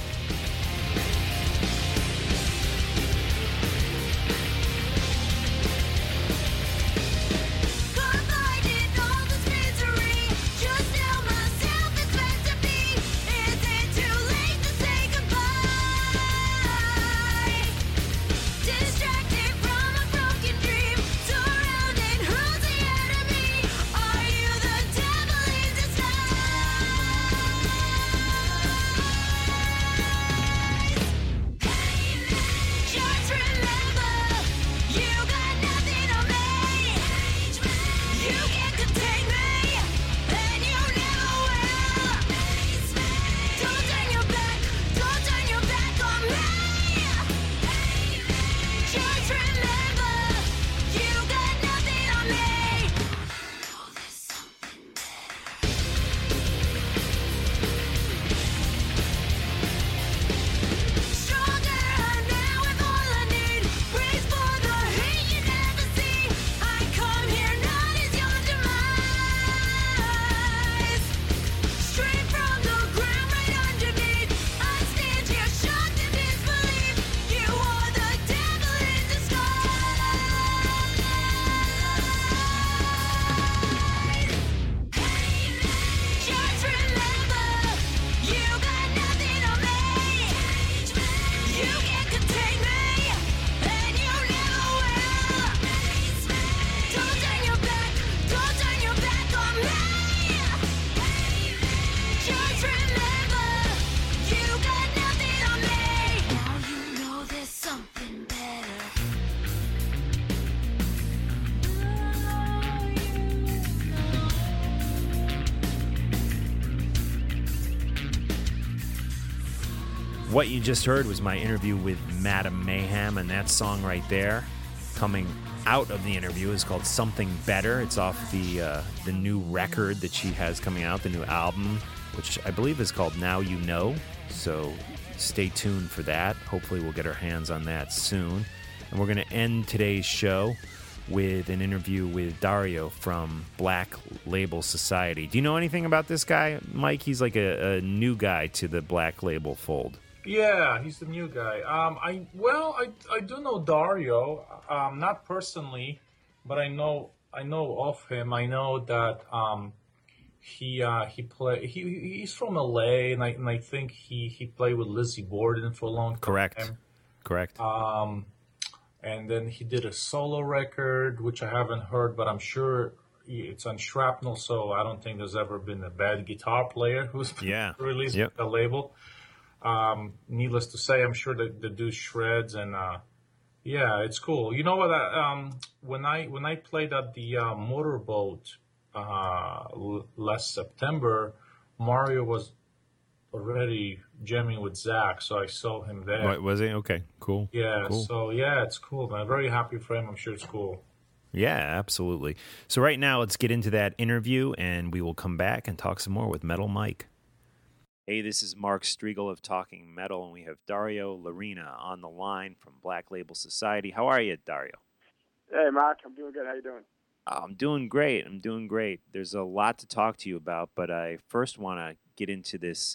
What you just heard was my interview with Madam Mayhem, and that song right there, coming out of the interview, is called Something Better. It's off the uh, the new record that she has coming out, the new album, which I believe is called Now You Know. So stay tuned for that. Hopefully we'll get our hands on that soon. And we're going to end today's show with an interview with Dario from Black Label Society. Do you know anything about this guy, Mike? He's like a, a new guy to the Black Label fold. Yeah, he's the new guy. Um, I well, I, I do know Dario, um, not personally, but I know I know of him. I know that um, he uh, he play he he's from L A, and I and I think he, he played with Lizzie Borden for a long time. Correct, correct. Um, and then he did a solo record, which I haven't heard, but I'm sure it's on Shrapnel. So I don't think there's ever been a bad guitar player who's yeah. released yep. a label. Um, needless to say, I'm sure the, the dude shreds, and uh, yeah, it's cool. You know what? I, um, when I when I played at the uh, Motorboat uh, l- last September, Mario was already jamming with Zach, so I saw him there. What, was he? Okay, cool. Yeah, cool. so yeah, it's cool, man. Very happy for him. I'm sure it's cool. Yeah, absolutely. So right now, let's get into that interview, and we will come back and talk some more with Metal Mike. Hey, this is Mark Striegel of Talking Metal, and we have Dario Larina on the line from Black Label Society. How are you, Dario? Hey, Mark. I'm doing good. How you doing? Oh, I'm doing great. I'm doing great. There's a lot to talk to you about, but I first want to get into this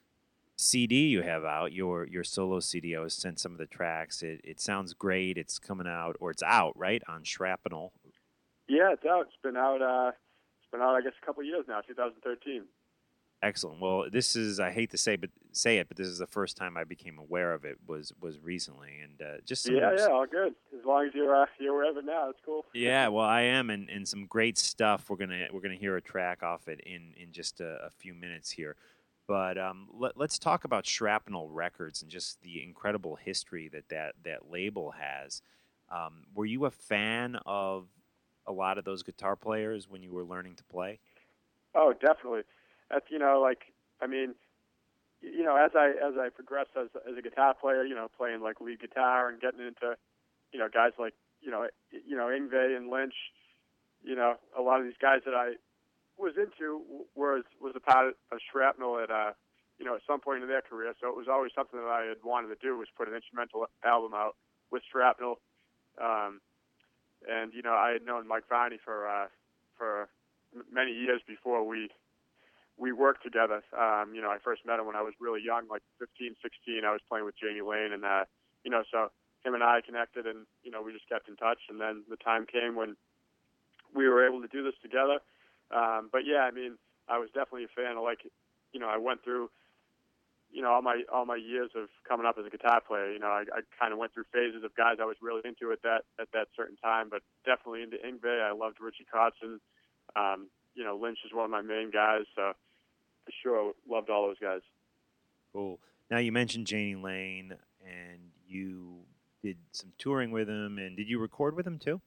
C D you have out, your your solo C D. I was sent some of the tracks. It it sounds great. It's coming out, or it's out, right, on Shrapnel. Yeah, it's out. It's been out. Uh, it's been out, I guess, a couple of years now. twenty thirteen. Excellent. Well, this is, I hate to say, but say it, but this is the first time I became aware of it. Was was recently, and uh, just some, yeah, yeah, all good. As long as you're uh, you're aware of it now, it's cool. Yeah, well, I am, and, and some great stuff. We're gonna we're gonna hear a track off it in in just a, a few minutes here. But um, let, let's talk about Shrapnel Records and just the incredible history that that, that label has. Um, were you a fan of a lot of those guitar players when you were learning to play? Oh, definitely. That's, you know, like, I mean, you know, as I as I progressed as as a guitar player, you know, playing like lead guitar and getting into, you know, guys like, you know, you know, Yngwie and Lynch, you know, a lot of these guys that I was into was was a part of Shrapnel at, uh, you know, at some point in their career. So it was always something that I had wanted to do, was put an instrumental album out with Shrapnel. Um, and you know, I had known Mike Varney for uh, for m- many years before we we worked together. Um, you know, I first met him when I was really young, like fifteen, sixteen. I was playing with Janie Lane, and uh, you know, so him and I connected, and you know, we just kept in touch. And then the time came when we were able to do this together. Um, but yeah, I mean, I was definitely a fan of, like, you know, I went through, you know, all my all my years of coming up as a guitar player. You know, I, I kind of went through phases of guys I was really into at that at that certain time, but definitely into Yngwie. I loved Richie Kotzen. Um, you know, Lynch is one of my main guys, so for sure loved all those guys. Cool. Now, you mentioned Janie Lane, and you did some touring with him, and did you record with him too?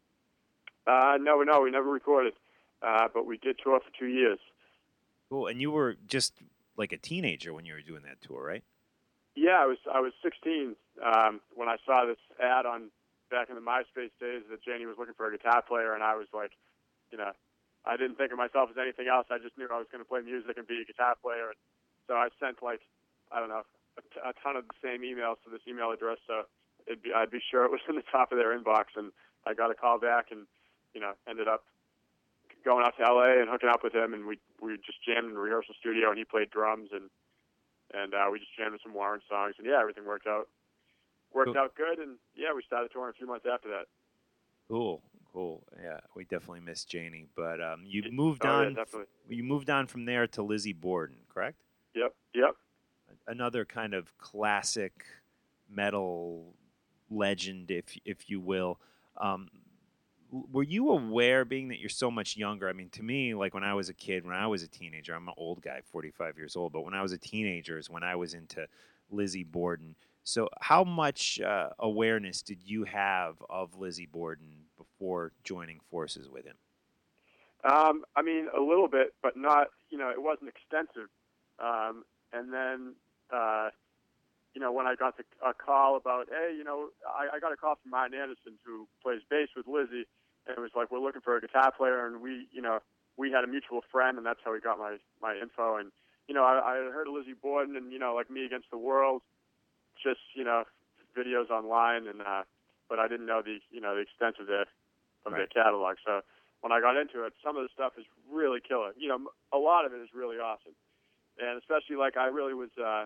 Uh, no, no, we never recorded, uh, but we did tour for two years. Cool. And you were just like a teenager when you were doing that tour, right? Yeah, I was I was sixteen um, when I saw this ad on back in the MySpace days that Janie was looking for a guitar player, and I was like, you know, I didn't think of myself as anything else. I just knew I was going to play music and be a guitar player, and so I sent like I don't know a, t- a ton of the same emails to this email address, so it'd be, I'd be sure it was in the top of their inbox, and I got a call back, and you know, ended up going out to L A and hooking up with him, and we we just jammed in the rehearsal studio, and he played drums, and and uh, we just jammed some Warren songs, and yeah, everything worked out worked Cool. out good, and yeah, we started touring a few months after that. Cool, cool. Yeah, we definitely missed Janie, but um, you moved Oh, yeah, on. definitely. You moved on from there to Lizzie Borden, correct? Yep, yep. Another kind of classic metal legend, if if you will. Um, were you aware, being that you're so much younger? I mean, to me, like when I was a kid, when I was a teenager, I'm an old guy, forty-five years old, but when I was a teenager is when I was into Lizzie Borden. So how much uh, awareness did you have of Lizzie Borden before joining forces with him? Um, I mean, a little bit, but not, you know, it wasn't extensive. Um, and then, uh, you know, when I got the, a call about, hey, you know, I, I got a call from Martin Anderson, who plays bass with Lizzie, and it was like, we're looking for a guitar player, and we, you know, we had a mutual friend, and that's how he got my, my info. And, you know, I, I had heard of Lizzie Borden and, you know, like Me Against the World, just, you know, videos online, and, uh, but I didn't know the, you know, the extent of their, of their catalog. So when I got into it, some of the stuff is really killer. You know, a lot of it is really awesome. And especially, like, I really was, uh,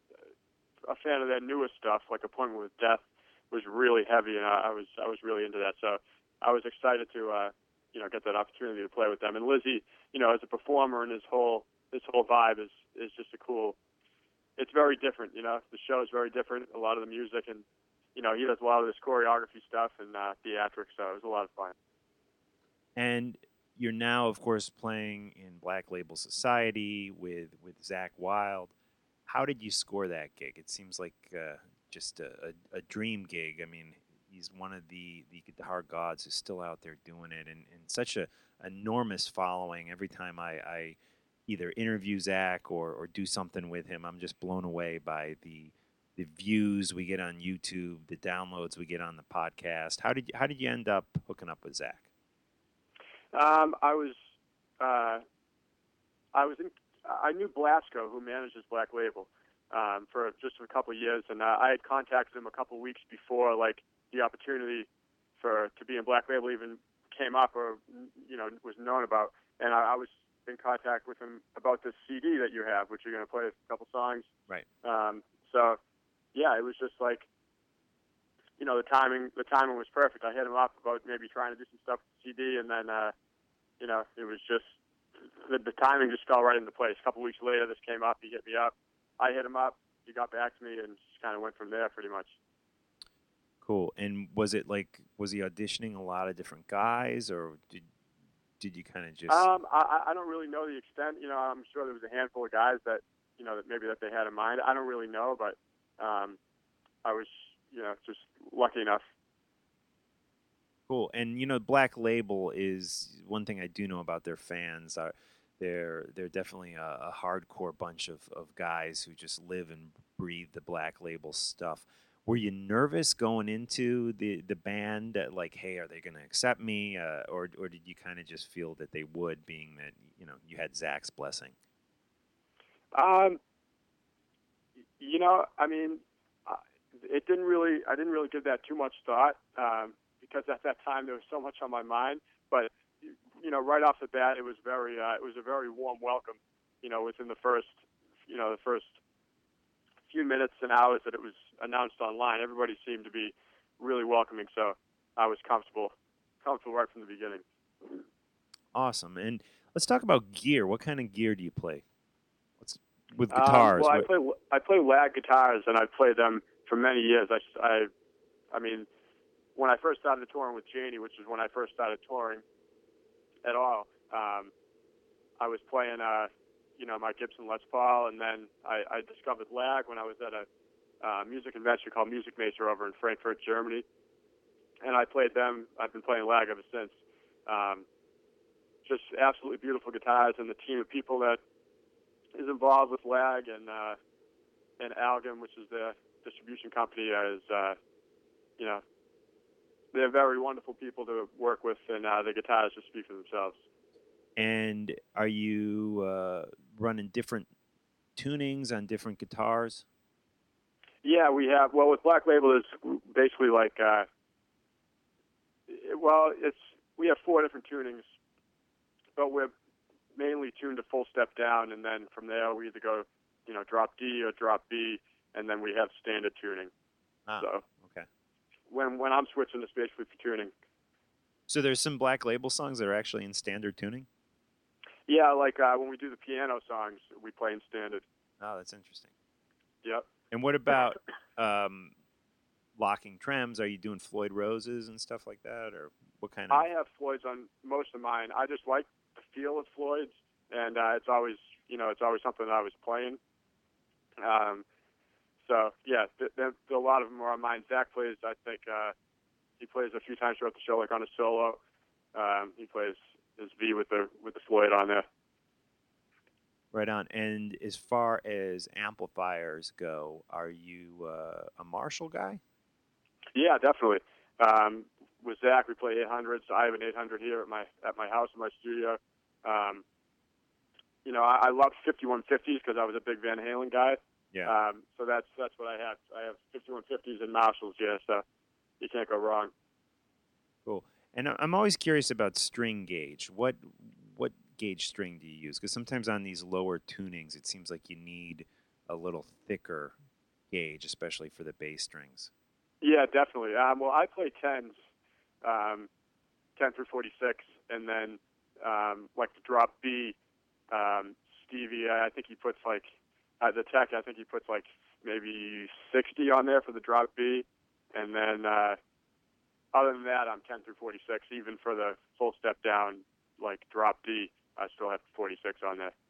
a fan of their newest stuff, like Appointment with Death, was really heavy, and I, I was I was really into that. So I was excited to uh, you know get that opportunity to play with them. And Lizzie, you know, as a performer, and his whole his whole vibe is is just a cool. It's very different, you know. The show is very different. A lot of the music, and you know, he does a lot of this choreography stuff and uh, theatrics. So it was a lot of fun. And you're now, of course, playing in Black Label Society with with Zakk Wylde. How did you score that gig? It seems like uh, just a, a, a dream gig. I mean, he's one of the, the guitar gods who's still out there doing it, and, and such a enormous following. Every time I, I either interview Zakk or, or do something with him, I'm just blown away by the the views we get on YouTube, the downloads we get on the podcast. How did you, how did you end up hooking up with Zakk? Um, I was uh, I was in. I knew Blasco, who manages Black Label, um, for just a couple of years, and uh, I had contacted him a couple of weeks before, like, the opportunity for to be in Black Label even came up or, you know, was known about. And I, I was in contact with him about this C D that you have, which you're going to play a couple songs. Right. Um, so, yeah, it was just like, you know, the timing the timing was perfect. I hit him up about maybe trying to do some stuff with the C D, and then, uh, you know, it was just, the, the timing just fell right into place. A couple weeks later, this came up. He hit me up. I hit him up. He got back to me, and just kind of went from there pretty much. Cool. And was it like, was he auditioning a lot of different guys, or did did you kind of just? Um, I, I don't really know the extent. You know, I'm sure there was a handful of guys that, you know, that maybe that they had in mind. I don't really know, but um, I was, you know, just lucky enough. Cool. And, you know, Black Label is one thing I do know about their fans. Are they're they're definitely a, a hardcore bunch of, of guys who just live and breathe the Black Label stuff. Were you nervous going into the, the band, that, like, hey, are they going to accept me? Uh, or or did you kind of just feel that they would, being that, you know, you had Zakk's blessing? Um, you know, I mean, uh, it didn't really, I didn't really give that too much thought, um, because at that time there was so much on my mind. But you know, right off the bat, it was very uh, it was a very warm welcome. You know, within the first you know the first few minutes and hours that it was announced online, everybody seemed to be really welcoming. So I was comfortable comfortable right from the beginning. Awesome. And let's talk about gear. What kind of gear do you play? What's with Um, guitars? well, I what- play I play lag guitars, and I've played them for many years. I, I, I mean, when I first started touring with Janie, which is when I first started touring at all, um, I was playing, uh, you know, my Gibson Les Paul, and then I, I discovered lag when I was at a uh, music convention called Music Maker over in Frankfurt, Germany, and I played them. I've been playing lag ever since. Um, just absolutely beautiful guitars, and the team of people that is involved with lag and uh, and Algam, which is the distribution company, is uh, you know, they're very wonderful people to work with, and uh, the guitars just speak for themselves. And are you uh, running different tunings on different guitars? Yeah, we have. Well, with Black Label, it's basically like, uh, it- well, it's we have four different tunings, but we're mainly tuned to full step down, and then from there we either go, you know, drop D or drop B, and then we have standard tuning. Ah, so okay. when when I'm switching, it's basically for tuning. So there's some Black Label songs that are actually in standard tuning? Yeah, like uh, when we do the piano songs, we play in standard. Oh, that's interesting. Yep. And what about um, locking trems? Are you doing Floyd Roses and stuff like that, or what kind of? I have Floyd's on most of mine. I just like the feel of Floyd's, and uh, it's always, you know, it's always something that I was playing. Um, so yeah, th- th- a lot of them are on mine. Zach plays, I think, uh, he plays a few times throughout the show, like on a solo. Um, he plays his V with the with the Floyd on there. Right on. And as far as amplifiers go, are you uh, a Marshall guy? Yeah, definitely. Um, with Zach, we play eight hundreds. I have an eight hundred here at my at my house in my studio. Um, you know, I, I love fifty-one fifties because I was a big Van Halen guy. Yeah. Um, so that's that's what I have. I have fifty-one fifties and Marshalls. Yeah, so you can't go wrong. Cool. And I- I'm always curious about string gauge. What what gauge string do you use? Because sometimes on these lower tunings, it seems like you need a little thicker gauge, especially for the bass strings. Yeah, definitely. Um, well, I play tens, um, ten through forty-six, and then um, like the drop B, um, Stevie. I I think he puts like uh, the tech. I think he puts like maybe sixty on there for the drop B, and then uh, other than that, I'm ten through forty-six. Even for the full step down, like drop D, I still have forty-six on there.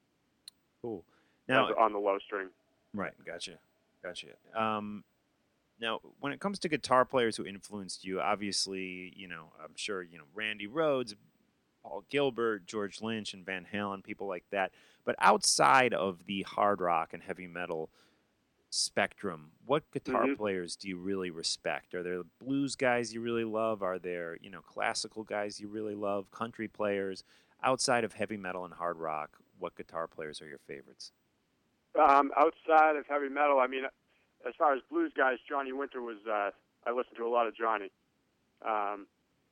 Cool. Now As- on the low string. Right. Gotcha. Gotcha. Um, now, when it comes to guitar players who influenced you, obviously, you know, I'm sure, you know, Randy Rhoads, Paul Gilbert, George Lynch, and Van Halen, people like that. But outside of the hard rock and heavy metal spectrum, what guitar Mhm. players do you really respect? Are there blues guys you really love? Are there, you know, classical guys you really love? Country players? Outside of heavy metal and hard rock, what guitar players are your favorites? Um, outside of heavy metal, I mean, as far as blues guys, Johnny Winter was. Uh, I listened to a lot of Johnny, um,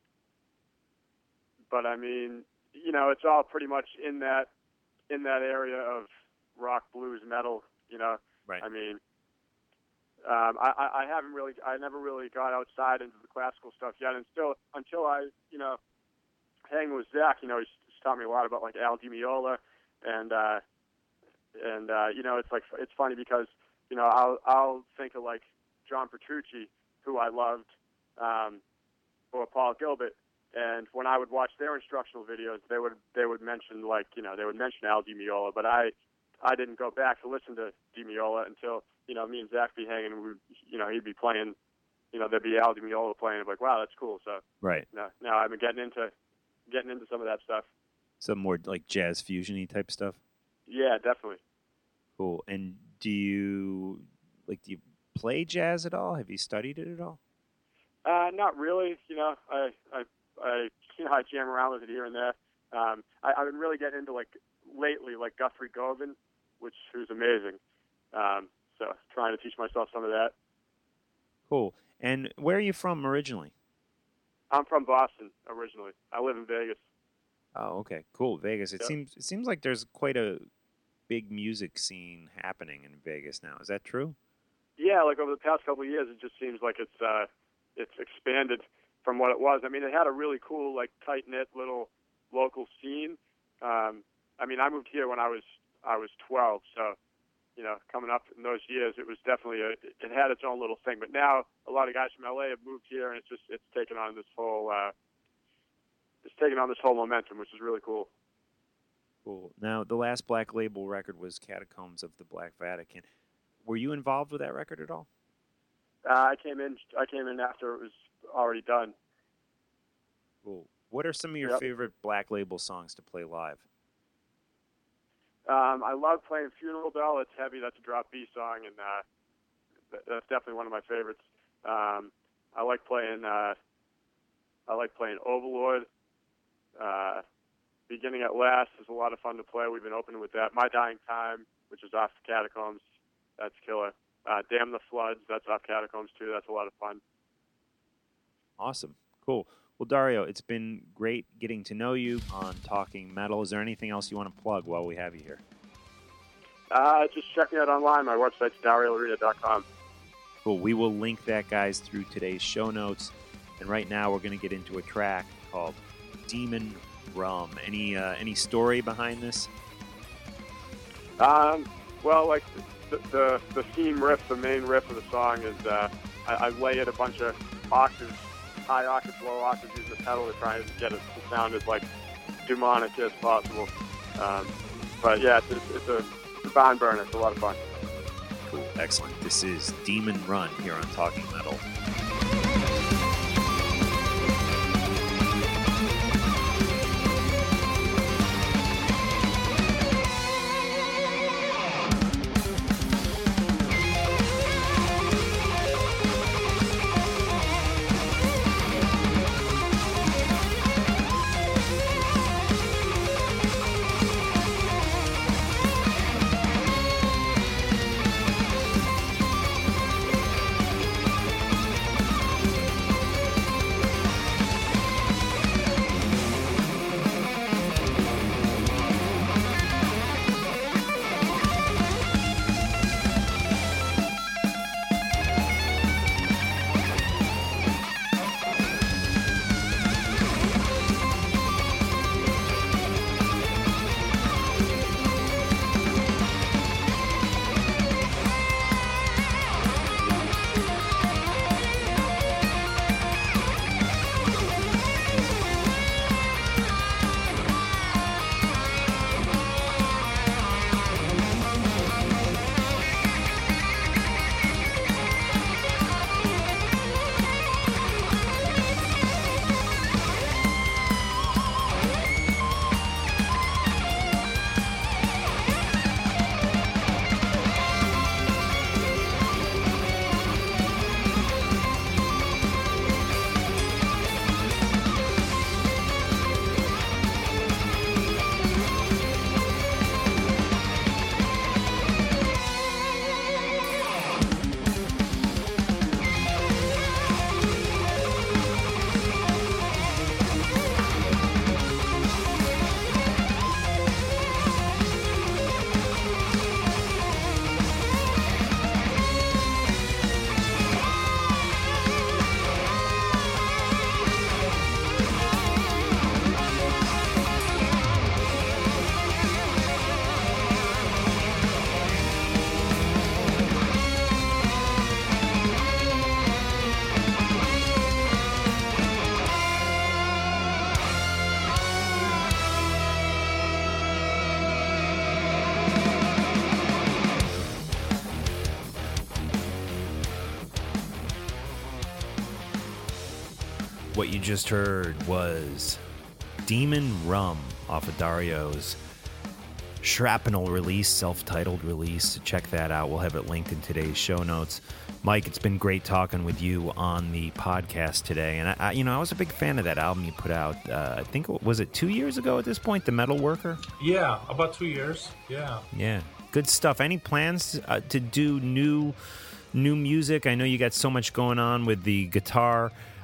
but I mean, you know, it's all pretty much in that in that area of rock, blues, metal. You know, right? I mean, um, I, I I haven't really, I never really got outside into the classical stuff yet, and still until I, you know, hanging with Zach, you know, he's, he's taught me a lot about like Al Di Meola, and uh, and uh, you know, it's like it's funny because you know I'll I'll think of like John Petrucci, who I loved, um, or Paul Gilbert, and when I would watch their instructional videos, they would they would mention like you know they would mention Al Di Meola, but I I didn't go back to listen to Di Meola until you know me and Zach be hanging, and we, you know he'd be playing, you know there'd be Al Di Meola playing, I'm like wow that's cool. So Right. now now I've been getting into getting into some of that stuff. Some more like jazz fusion-y type stuff? Yeah, definitely. Cool. And do you like do you play jazz at all? Have you studied it at all? Uh, not really. You know, I, I, I, you know, I jam around with it here and there. Um, I, I've been really getting into like lately, like Guthrie Govan, which who's amazing. Um, so trying to teach myself some of that. Cool. And where are you from originally? I'm from Boston originally. I live in Vegas. Oh, okay, cool. Vegas. It Yep. seems it seems like there's quite a big music scene happening in Vegas now. Is that true? Yeah, like over the past couple of years, it just seems like it's uh, it's expanded from what it was. I mean, it had a really cool, like, tight knit little local scene. Um, I mean, I moved here when I was I was twelve, so you know, coming up in those years, it was definitely a, it had its own little thing. But now a lot of guys from L A have moved here, and it's just it's taken on this whole uh, it's taken on this whole momentum, which is really cool. Cool. Now, the last Black Label record was Catacombs of the Black Vatican. Were you involved with that record at all? Uh, I came in I came in after it was already done. Cool. What are some of your Yep. favorite Black Label songs to play live? Um, I love playing Funeral Bell. It's heavy. That's a drop B song, and uh, th- that's definitely one of my favorites. Um, I like playing. Uh, I like playing Overlord. Uh, Beginning at Last is a lot of fun to play. We've been opening with that. My Dying Time, which is off Catacombs, that's killer. Uh, Damn the Floods, that's off Catacombs too. That's a lot of fun. Awesome. Cool. Well, Dario, it's been great getting to know you on Talking Metal. Is there anything else you want to plug while we have you here? Uh, just check me out online. My website's dario larita dot com. Cool. We will link that, guys, through today's show notes. And right now we're going to get into a track called Demon Rum. Any uh, any story behind this? Um, well, like the, the the theme riff, the main riff of the song is uh, I, I lay it a bunch of octaves, high octaves, low octaves, using the pedal to try and get it to sound as like demonic as possible. Um, but yeah, it's, it's, it's a it's a barn burner. It's a lot of fun. Cool. Excellent. This is Demon Run here on Talking Metal. What you just heard was Demon Rum off of Dario's Shrapnel release, self-titled release. Check that out. We'll have it linked in today's show notes. Mike, it's been great talking with you on the podcast today. And, I, I you know, I was a big fan of that album you put out. Uh, I think, was it two years ago at this point, The Metal Worker? Yeah, about two years. Yeah. Yeah. Good stuff. Any plans uh, to do new new music? I know you got so much going on with the guitar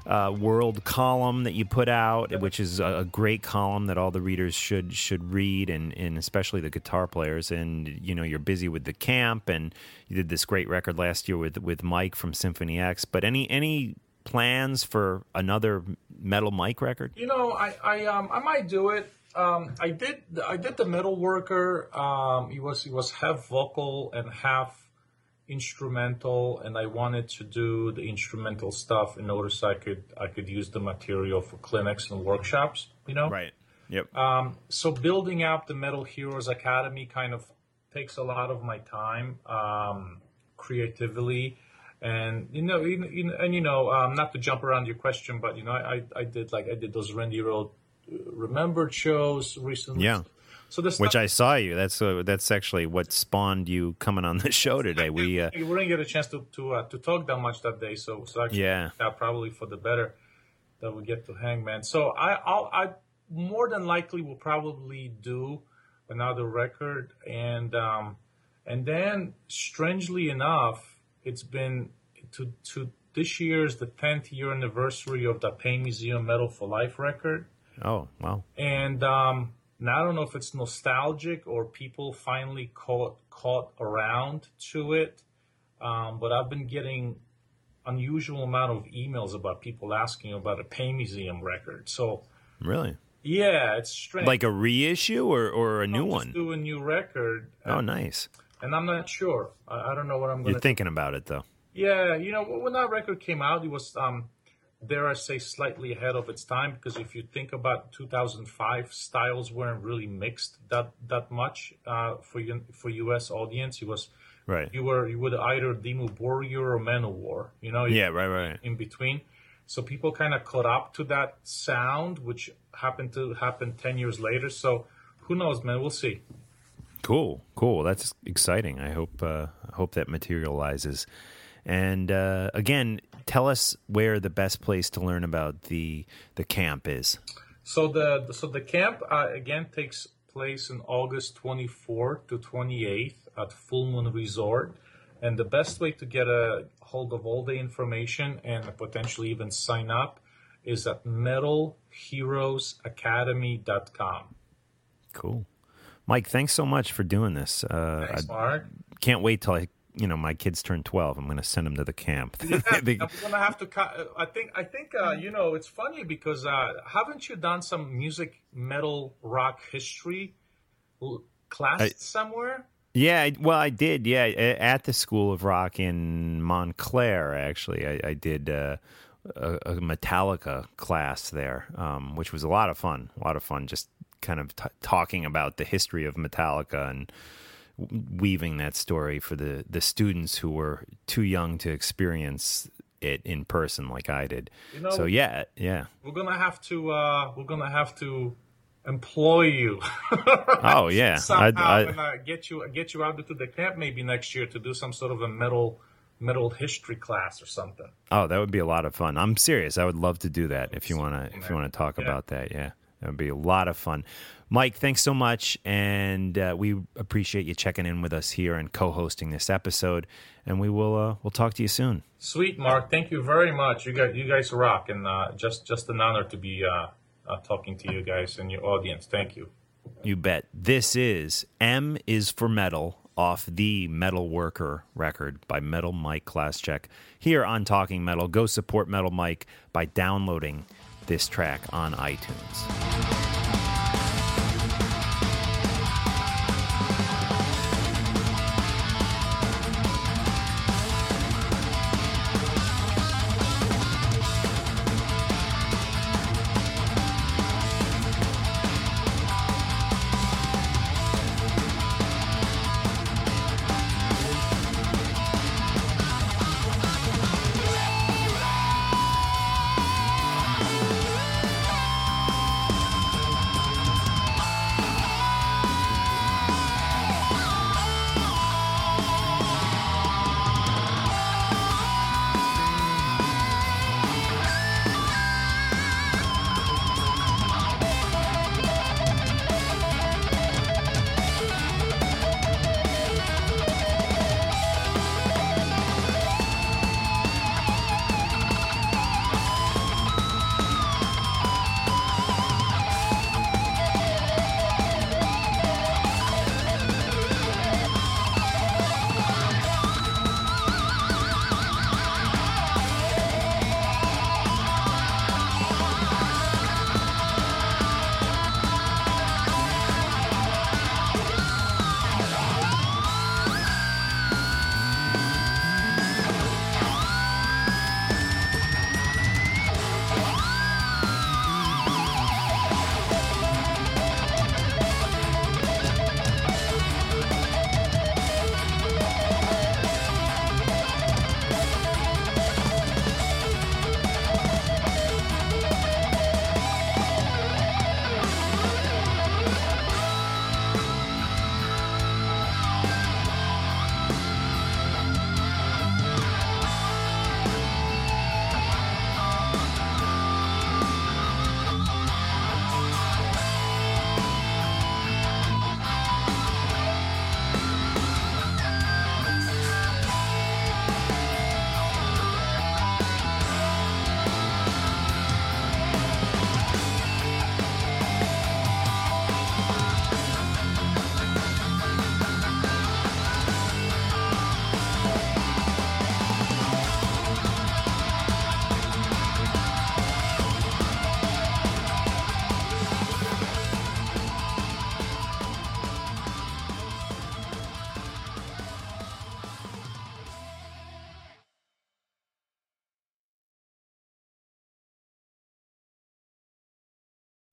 uh, World column that you put out, which is a, a great column that all the readers should should read, and, and especially the guitar players. And you know, you're busy with the camp, and you did this great record last year with with Mike from Symphony X. But any any plans for another Metal Mike record? You know, I I um I might do it. Um, I did I did the Metal Worker. Um, it was it was half vocal and half instrumental, and I wanted to do the instrumental stuff in order so I could I could use the material for clinics and workshops. You know, right? Yep. Um, so building up the Metal Heroes Academy kind of takes a lot of my time, um, creatively. And you know, you, you, and you know, um, not to jump around your question, but you know, I, I did like I did those Randy Road Remembered shows recently. Yeah. So this which I saw you. That's uh, that's actually what spawned you coming on the show today. We uh, we didn't get a chance to to, uh, to talk that much that day, so so actually, yeah, yeah, probably for the better that we get to hang, man. So I I'll, I more than likely will probably do another record, and um and then strangely enough, it's been to to this year's the tenth year anniversary of the Pain Museum Metal for Life record. Oh wow! And um. Now, I don't know if it's nostalgic or people finally caught caught around to it, um, but I've been getting unusual amount of emails about people asking about a Pain Museum record. So really, yeah, it's strange. Like a reissue or, or a new I'll one? just do a new record. Oh, nice. And I'm not sure. I, I don't know what I'm going to. You're thinking about it though. Yeah, you know, when that record came out, it was. Um, dare I say, slightly ahead of its time, because if you think about two thousand five, styles weren't really mixed that that much uh, for you, for U S audience. It was right. You were you would either Dimmu Borgir or Manowar, you know. Yeah, right, right. In between, so people kind of caught up to that sound, which happened to happen ten years later. So who knows, man? We'll see. Cool, cool. That's exciting. I hope uh, I hope that materializes. And uh, again, tell us where the best place to learn about the the camp is. So the so the camp uh, again takes place in August twenty-fourth to twenty-eighth at Full Moon Resort, and the best way to get a hold of all the information and potentially even sign up is at metal heroes academy dot com. Cool, Mike. Thanks so much for doing this. Uh, Thanks, I Mark. Can't wait till I. You know, my kids turn twelve. I'm going to send them to the camp. Yeah, I'm gonna have to. I think. I think. Uh, you know, it's funny because uh, haven't you done some music, metal, rock history class I, somewhere? Yeah. I, well, I did. Yeah, at the School of Rock in Montclair. Actually, I, I did uh, a, a Metallica class there, um, which was a lot of fun. A lot of fun. Just kind of t- talking about the history of Metallica and weaving that story for the, the students who were too young to experience it in person like I did. You know, so yeah, yeah. We're gonna have to uh, we're gonna have to employ you. Oh yeah, somehow I, I, and, uh, get you get you out to the camp maybe next year to do some sort of a metal metal history class or something. Oh, that would be a lot of fun. I'm serious. I would love to do that if you wanna if you wanna talk yeah. about that. Yeah. That would be a lot of fun. Mike, thanks so much, and uh, we appreciate you checking in with us here and co-hosting this episode, and we will uh, we'll talk to you soon. Sweet, Mark. Thank you very much. You guys, you guys rock, and uh, just just an honor to be uh, uh, talking to you guys and your audience. Thank you. You bet. This is M is for Metal off the Metal Worker record by Metal Mike Klaschek here on Talking Metal. Go support Metal Mike by downloading this track on iTunes.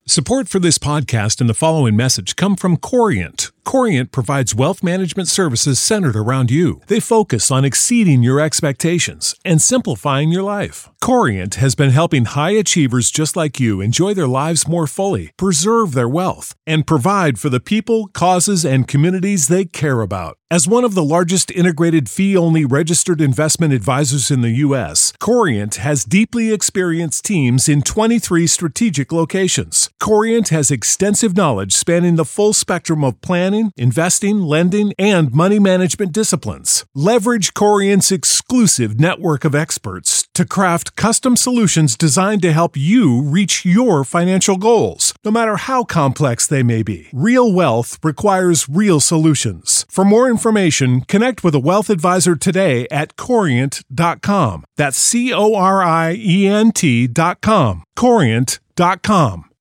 Support for this podcast and the following message come from Corient. Corient provides wealth management services centered around you. They focus on exceeding your expectations and simplifying your life. Corient has been helping high achievers just like you enjoy their lives more fully, preserve their wealth, and provide for the people, causes, and communities they care about. As one of the largest integrated fee-only registered investment advisors in the U S, Corient has deeply experienced teams in twenty-three strategic locations. Corient has extensive knowledge spanning the full spectrum of planning, investing, lending, and money management disciplines. Leverage Corient's exclusive network of experts to craft custom solutions designed to help you reach your financial goals, no matter how complex they may be. Real wealth requires real solutions. For more information, connect with a wealth advisor today at corient dot com. That's C O R I E N T dot com. corient dot com.